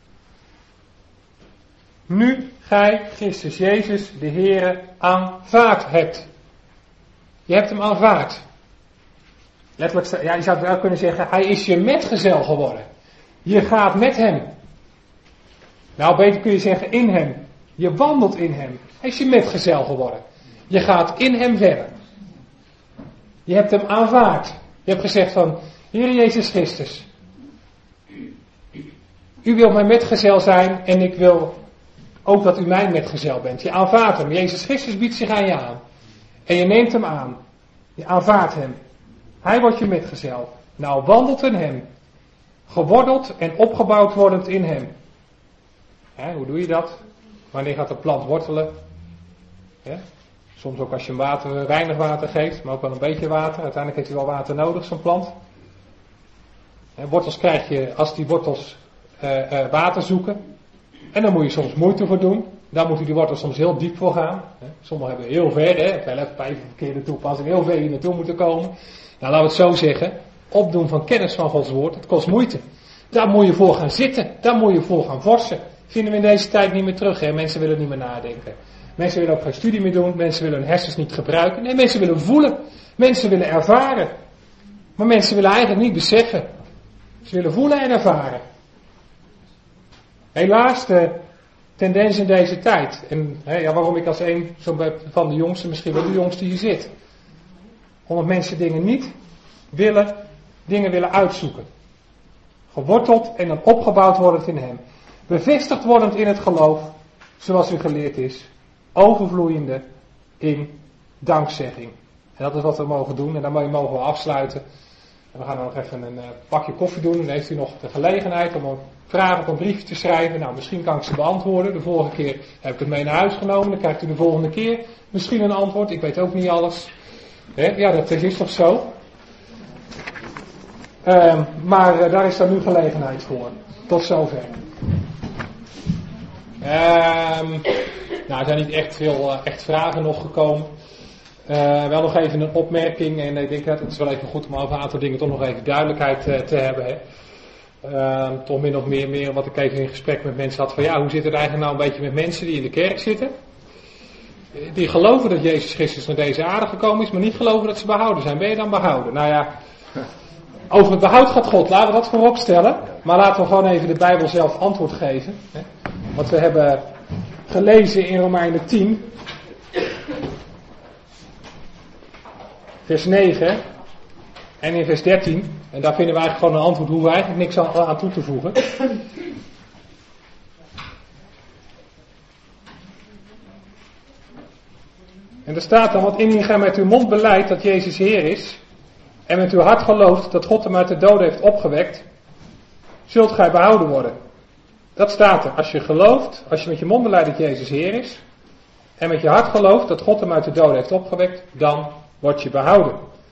A: Nu gij Christus Jezus de Heere aanvaard hebt. Je hebt hem aanvaard. Letterlijk, ja, je zou het wel kunnen zeggen, hij is je metgezel geworden. Je gaat met hem. Nou, beter kun je zeggen in hem. Je wandelt in hem. Hij is je metgezel geworden. Je gaat in hem verder. Je hebt hem aanvaard. Je hebt gezegd van, Heer Jezus Christus, u wilt mijn metgezel zijn en ik wil ook dat u mijn metgezel bent. Je aanvaardt hem. Jezus Christus biedt zich aan je aan. En je neemt hem aan. Je aanvaardt hem. Hij wordt je metgezel. Nou, wandelt in hem. Geworteld en opgebouwd wordend in hem. Hoe doe je dat? Wanneer gaat de plant wortelen? Soms ook als je hem weinig water geeft, maar ook wel een beetje water. Uiteindelijk heeft hij wel water nodig, zo'n plant. Wortels krijg je als die wortels water zoeken. En daar moet je soms moeite voor doen. Daar moeten die wortels soms heel diep voor gaan. Sommigen hebben heel ver, ik wil even bij verkeerde toepassing, heel ver hier naartoe moeten komen. Nou, laten we het zo zeggen. Opdoen van kennis van Gods woord, het kost moeite. Daar moet je voor gaan zitten. Daar moet je voor gaan vorsen. Vinden we in deze tijd niet meer terug. Mensen willen niet meer nadenken. Mensen willen ook geen studie meer doen. Mensen willen hun hersens niet gebruiken. Nee, mensen willen voelen. Mensen willen ervaren. Maar mensen willen eigenlijk niet beseffen. Ze willen voelen en ervaren. Helaas de tendens in deze tijd. En waarom ik als een van de jongsten, misschien wel de jongste hier zit. Omdat mensen dingen willen uitzoeken. Geworteld en dan opgebouwd wordend in hem. Bevestigd wordend in het geloof, zoals u geleerd is. Overvloeiende in dankzegging. En dat is wat we mogen doen. En daarmee mogen we afsluiten. En we gaan dan nog even een pakje koffie doen. Dan heeft u nog de gelegenheid om een vraag op een briefje te schrijven. Nou, misschien kan ik ze beantwoorden. De vorige keer heb ik het mee naar huis genomen. Dan krijgt u de volgende keer misschien een antwoord. Ik weet ook niet alles. Ja, dat is toch zo. Maar daar is dan nu gelegenheid voor. Tot zover. Er zijn niet echt veel vragen nog gekomen. Wel nog even een opmerking. En ik denk dat het is wel even goed om over een aantal dingen toch nog even duidelijkheid te hebben. Toch min of meer wat ik even in gesprek met mensen had. Van hoe zit het eigenlijk nou een beetje met mensen die in de kerk zitten? Die geloven dat Jezus Christus naar deze aarde gekomen is. Maar niet geloven dat ze behouden zijn. Ben je dan behouden? Nou ja. Over het behoud gaat God, laten we dat voorop stellen. Maar laten we gewoon even de Bijbel zelf antwoord geven. Want we hebben gelezen in Romeinen 10, vers 9 en in vers 13. En daar vinden we eigenlijk gewoon een antwoord hoe we eigenlijk niks aan toe te voegen. En er staat dan, want indien gij met uw mond belijdt dat Jezus Heer is, en met uw hart gelooft dat God hem uit de doden heeft opgewekt, zult gij behouden worden. Dat staat er. Als je gelooft, als je met je mond belijdt dat Jezus Heer is, en met je hart gelooft dat God hem uit de doden heeft opgewekt, dan word je behouden.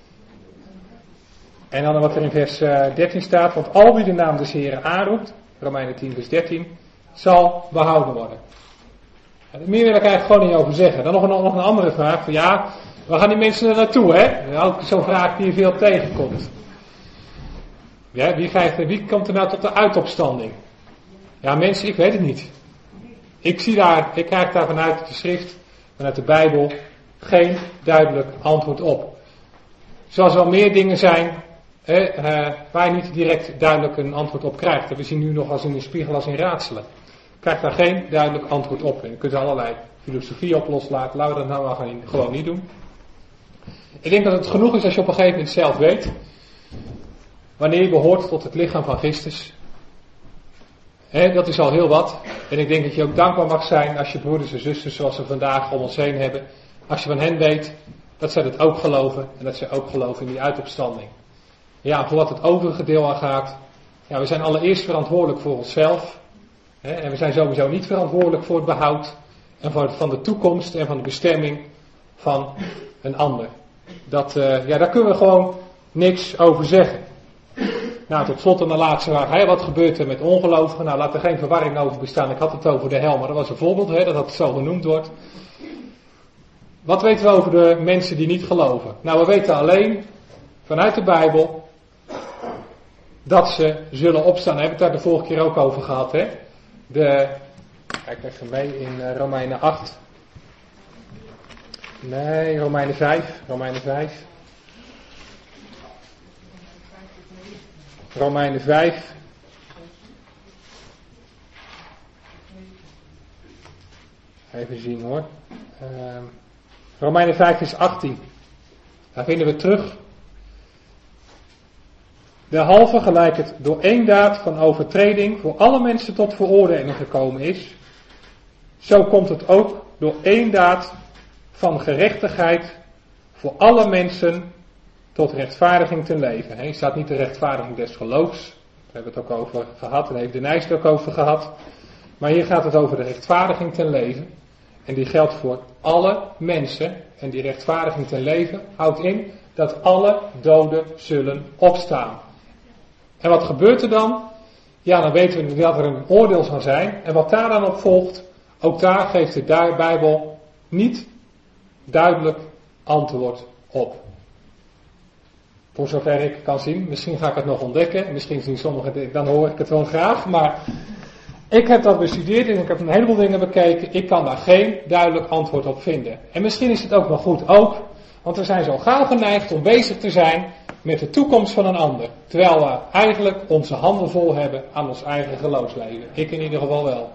A: En dan wat er in vers 13 staat, want al wie de naam des Heren aanroept, Romeinen 10 vers 13, zal behouden worden. Meer wil ik eigenlijk gewoon niet over zeggen. Dan nog een andere vraag, van waar gaan die mensen er naartoe, hè? Ook zo'n vraag die je veel tegenkomt. Ja, wie komt er nou tot de uitopstanding? Ja, mensen, ik weet het niet. Ik krijg daar vanuit de schrift, vanuit de Bijbel, geen duidelijk antwoord op. Zoals wel meer dingen zijn, waar je niet direct duidelijk een antwoord op krijgt. En we zien nu nog als in de spiegel als in raadselen. Ik krijg daar geen duidelijk antwoord op. En je kunt allerlei filosofie op loslaten. Laten we dat nou maar gewoon niet doen. Ik denk dat het genoeg is als je op een gegeven moment zelf weet wanneer je behoort tot het lichaam van Christus. Dat is al heel wat. En ik denk dat je ook dankbaar mag zijn als je broeders en zusters zoals we vandaag om ons heen hebben. Als je van hen weet dat zij dat ook geloven en dat zij ook geloven in die uitopstanding. Ja, voor wat het overige deel aan gaat. Ja, we zijn allereerst verantwoordelijk voor onszelf. En we zijn sowieso niet verantwoordelijk voor het behoud en van de toekomst en van de bestemming van een ander. Daar kunnen we gewoon niks over zeggen. Nou, tot slot een laatste vraag. Wat gebeurt er met ongelovigen? Nou, laat er geen verwarring over bestaan. Ik had het over de hel, maar dat was een voorbeeld, dat het zo genoemd wordt. Wat weten we over de mensen die niet geloven? Nou, we weten alleen vanuit de Bijbel dat ze zullen opstaan. Daar hebben we het daar de vorige keer ook over gehad, Kijk even mee in Romeinen 8. Nee, Romeinen 5. Romeinen 5. Even zien hoor. Romeinen 5 vers 18. Daar vinden we terug. Derhalve gelijk het door één daad van overtreding voor alle mensen tot veroordeling gekomen is, zo komt het ook door één daad van gerechtigheid voor alle mensen tot rechtvaardiging ten leven. Hier staat niet de rechtvaardiging des geloofs. Daar hebben we het ook over gehad en heeft de Nijs het ook over gehad. Maar hier gaat het over de rechtvaardiging ten leven. En die geldt voor alle mensen. En die rechtvaardiging ten leven houdt in dat alle doden zullen opstaan. En wat gebeurt er dan? Ja, dan weten we dat er een oordeel zal zijn. En wat daar dan op volgt, ook daar geeft de Bijbel niet duidelijk antwoord op. Voor zover ik kan zien. Misschien ga ik het nog ontdekken. Misschien zien sommigen, dan hoor ik het wel graag. Maar ik heb dat bestudeerd en ik heb een heleboel dingen bekeken. Ik kan daar geen duidelijk antwoord op vinden. En misschien is het ook wel goed ook. Want we zijn zo gauw geneigd om bezig te zijn met de toekomst van een ander. Terwijl we eigenlijk onze handen vol hebben aan ons eigen geloofsleven. Ik in ieder geval wel.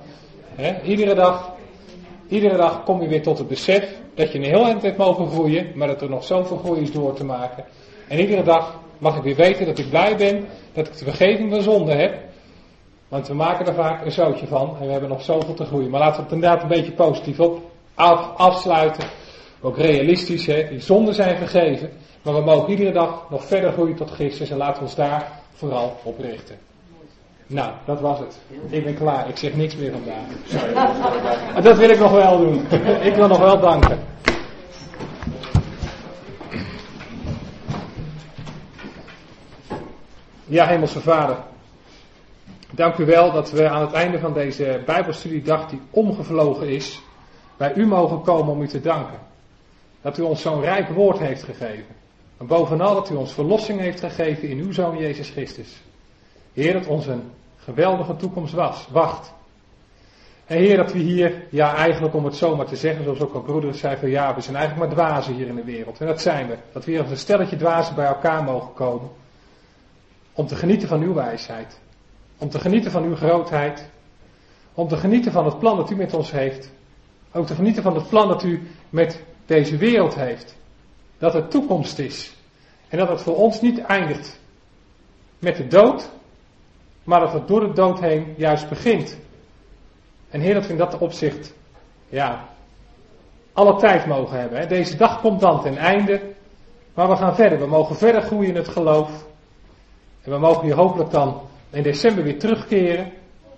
A: Iedere dag kom je weer tot het besef dat je een heel eind hebt mogen groeien. Maar dat er nog zoveel groei is door te maken. En iedere dag mag ik weer weten dat ik blij ben dat ik de vergeving van zonde heb. Want we maken er vaak een zootje van en we hebben nog zoveel te groeien. Maar laten we het inderdaad een beetje positief op afsluiten. Ook realistisch, die zonden zijn vergeven. Maar we mogen iedere dag nog verder groeien tot Christus en laten we ons daar vooral op richten. Nou, dat was het. Ik ben klaar, ik zeg niks meer vandaag. Sorry. Maar dat wil ik nog wel doen. Ik wil nog wel danken. Ja, Hemelse Vader. Dank u wel dat we aan het einde van deze Bijbelstudiedag die omgevlogen is, bij u mogen komen om u te danken. Dat u ons zo'n rijk woord heeft gegeven. En bovenal dat u ons verlossing heeft gegeven in uw Zoon Jezus Christus. Heer, dat ons een geweldige toekomst wacht. En Heer, dat we hier, ja eigenlijk om het zo maar te zeggen, zoals ook al broeder zei van ja, we zijn eigenlijk maar dwazen hier in de wereld. En dat zijn we. Dat we hier als een stelletje dwazen bij elkaar mogen komen. Om te genieten van uw wijsheid. Om te genieten van uw grootheid. Om te genieten van het plan dat u met ons heeft. Ook te genieten van het plan dat u met deze wereld heeft. Dat het toekomst is. En dat het voor ons niet eindigt met de dood. Maar dat het door de dood heen juist begint. En Heer, dat we in dat opzicht, ja, alle tijd mogen hebben. Hè. Deze dag komt dan ten einde. Maar we gaan verder. We mogen verder groeien in het geloof. En we mogen hier hopelijk dan in december weer terugkeren.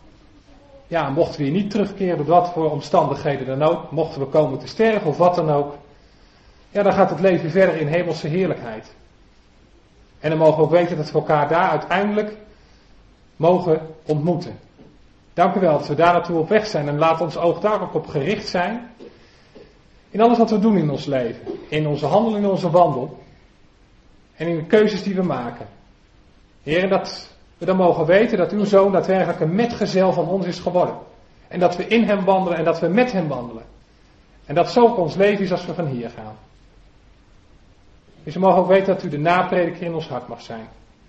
A: Ja, mochten we hier niet terugkeren, door wat voor omstandigheden dan ook. Mochten we komen te sterven of wat dan ook. Ja, dan gaat het leven verder in hemelse heerlijkheid. En dan mogen we ook weten dat we elkaar daar uiteindelijk mogen ontmoeten. Dank u wel dat we daar naartoe op weg zijn. En laat ons oog daar ook op gericht zijn. In alles wat we doen in ons leven. In onze handel, in onze wandel. En in de keuzes die we maken. Heer, dat we dan mogen weten dat uw Zoon daadwerkelijk een metgezel van ons is geworden. En dat we in hem wandelen en dat we met hem wandelen. En dat zo ook ons leven is als we van hier gaan. Dus we mogen ook weten dat u de naprediker in ons hart mag zijn.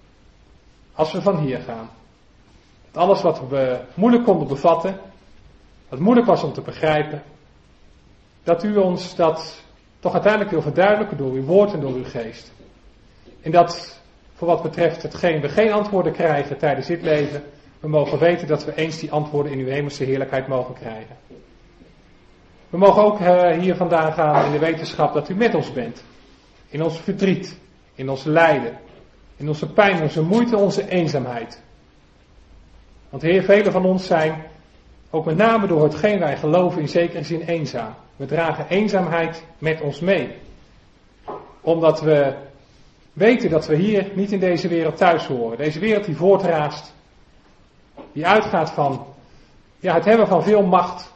A: Als we van hier gaan. Dat alles wat we moeilijk konden bevatten, wat moeilijk was om te begrijpen, dat u ons dat toch uiteindelijk wil verduidelijken door uw woord en door uw geest. En dat voor wat betreft hetgeen we geen antwoorden krijgen tijdens dit leven, we mogen weten dat we eens die antwoorden in uw hemelse heerlijkheid mogen krijgen. We mogen ook hier vandaan gaan in de wetenschap dat u met ons bent. In ons verdriet, in ons lijden, in onze pijn, onze moeite, onze eenzaamheid. Want Heer, velen van ons zijn, ook met name door hetgeen wij geloven, in zekere zin eenzaam. We dragen eenzaamheid met ons mee. Omdat we weten dat we hier niet in deze wereld thuis horen. Deze wereld die voortraast, die uitgaat van het hebben van veel macht,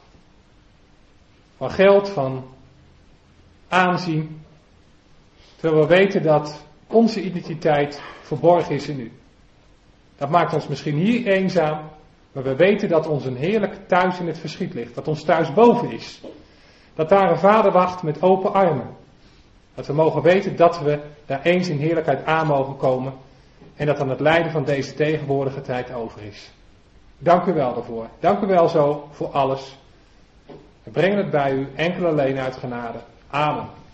A: van geld, van aanzien. Terwijl we weten dat onze identiteit verborgen is in u. Dat maakt ons misschien hier eenzaam, maar we weten dat ons een heerlijk thuis in het verschiet ligt. Dat ons thuis boven is. Dat daar een vader wacht met open armen. Dat we mogen weten dat we daar eens in heerlijkheid aan mogen komen. En dat dan het lijden van deze tegenwoordige tijd over is. Dank u wel daarvoor. Dank u wel zo voor alles. We brengen het bij u enkel alleen uit genade. Amen.